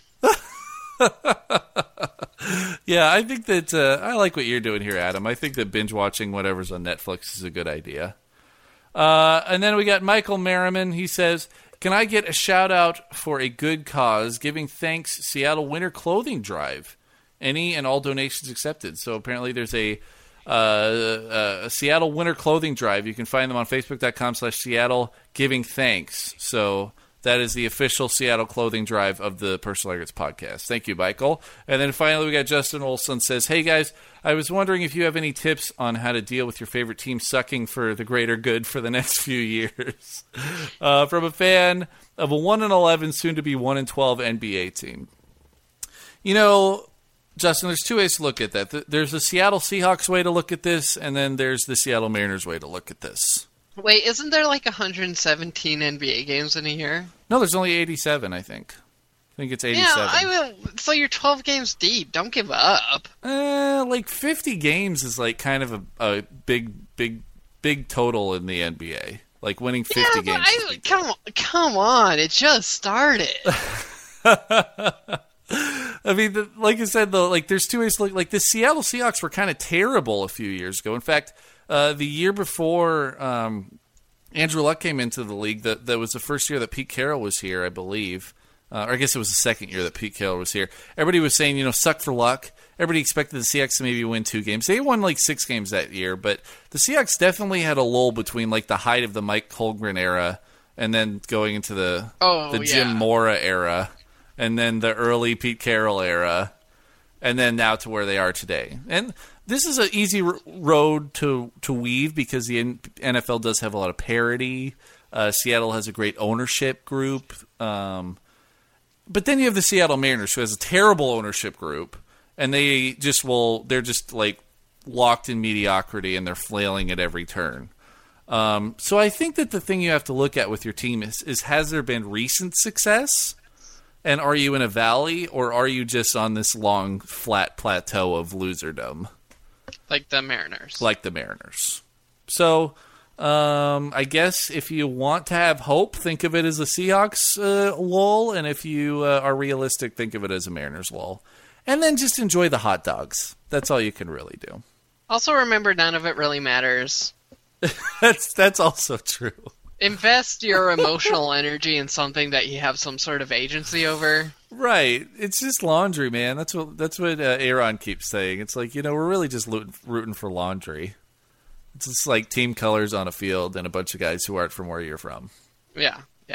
Yeah, I think that I like what you're doing here, Adam. I think that binge watching whatever's on Netflix is a good idea. And then we got Michael Merriman. He says, can I get a shout out for a good cause? Giving thanks, Seattle Winter Clothing Drive. Any and all donations accepted. So apparently there's a Seattle Winter Clothing Drive. You can find them on Facebook.com/Seattle Giving Thanks. So that is the official Seattle Clothing Drive of the Personal Arrogance podcast. Thank you, Michael. And then finally we got Justin Olson says, hey guys, I was wondering if you have any tips on how to deal with your favorite team sucking for the greater good for the next few years. From a fan of a 1-11, soon to be 1-12 NBA team. You know, Justin, there's two ways to look at that. There's the Seattle Seahawks way to look at this, and then there's the Seattle Mariners way to look at this. Wait, isn't there like 117 NBA games in a year? No, there's only 87, I think. I think it's 87. Yeah, I mean, so you're 12 games deep. Don't give up. Like 50 games is like kind of a big total in the NBA. Like winning 50 games. Come on, it just started. I mean, like I said, though, like there's two ways to look. Like the Seattle Seahawks were kind of terrible a few years ago. In fact, the year before Andrew Luck came into the league, that was the first year that Pete Carroll was here, I believe. Or I guess it was the second year that Pete Carroll was here. Everybody was saying, suck for luck. Everybody expected the Seahawks to maybe win 2 games. They won like 6 games that year, but the Seahawks definitely had a lull between like the height of the Mike Holmgren era and then going into the Jim Mora era, and then the early Pete Carroll era, and then now to where they are today. And this is an easy road to weave because the NFL does have a lot of parity. Seattle has a great ownership group. But then you have the Seattle Mariners, who has a terrible ownership group, and they're just like locked in mediocrity, and they're flailing at every turn. So I think that the thing you have to look at with your team is has there been recent success? And are you in a valley, or are you just on this long, flat plateau of loserdom? Like the Mariners. So, I guess if you want to have hope, think of it as a Seahawks lull, and if you are realistic, think of it as a Mariners lull. And then just enjoy the hot dogs. That's all you can really do. Also remember, none of it really matters. That's also true. Invest your emotional energy in something that you have some sort of agency over. Right. It's just laundry, man. That's what Aaron keeps saying. It's like, we're really just rooting for laundry. It's just like team colors on a field and a bunch of guys who aren't from where you're from. Yeah.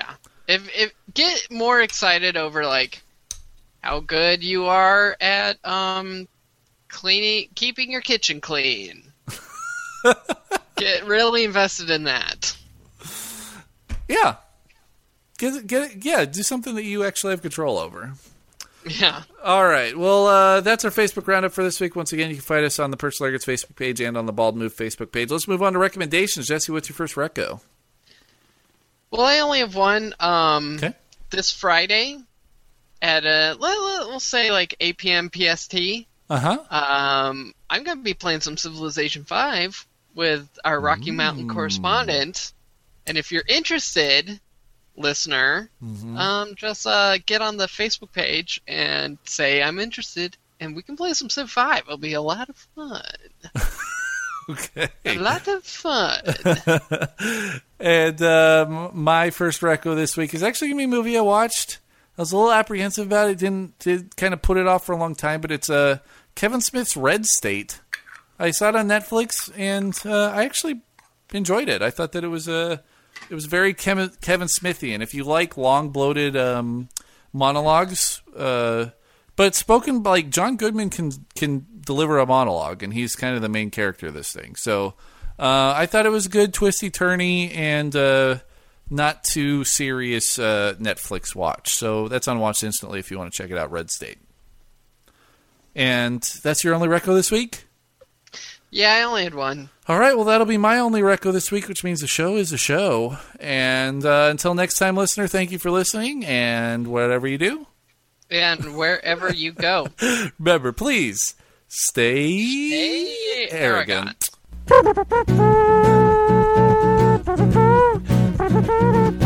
If get more excited over like how good you are at keeping your kitchen clean. Get really invested in that. Yeah. Get it. Yeah, do something that you actually have control over. Yeah. All right. Well, that's our Facebook roundup for this week. Once again, you can find us on the Personal Arrogance Facebook page and on the Bald Move Facebook page. Let's move on to recommendations. Jesse, what's your first reco? Well, I only have one. Okay. This Friday at we'll say like 8 p.m. PST. Uh-huh. I'm going to be playing some Civilization 5 with our Rocky Mountain correspondent. And if you're interested, listener, just get on the Facebook page and say I'm interested, and we can play some Civ 5. It'll be a lot of fun. Okay. A lot of fun. And my first reco this week is actually going to be a movie I watched. I was a little apprehensive about it. Did kind of put it off for a long time, but it's Kevin Smith's Red State. I saw it on Netflix, and I actually enjoyed it. I thought that it was very Kevin Smithian. If you like long, bloated monologues, but spoken like John Goodman can deliver a monologue, and he's kind of the main character of this thing. So I thought it was good, twisty-turny, and not too serious Netflix watch. So that's on Watch Instantly if you want to check it out, Red State. And that's your only reco this week? Yeah, I only had one. All right, well, that'll be my only reco this week, which means the show is a show. And until next time, listener, thank you for listening, and whatever you do. And wherever you go. Remember, please, stay arrogant.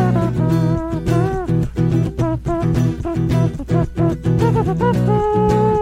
Arrogant.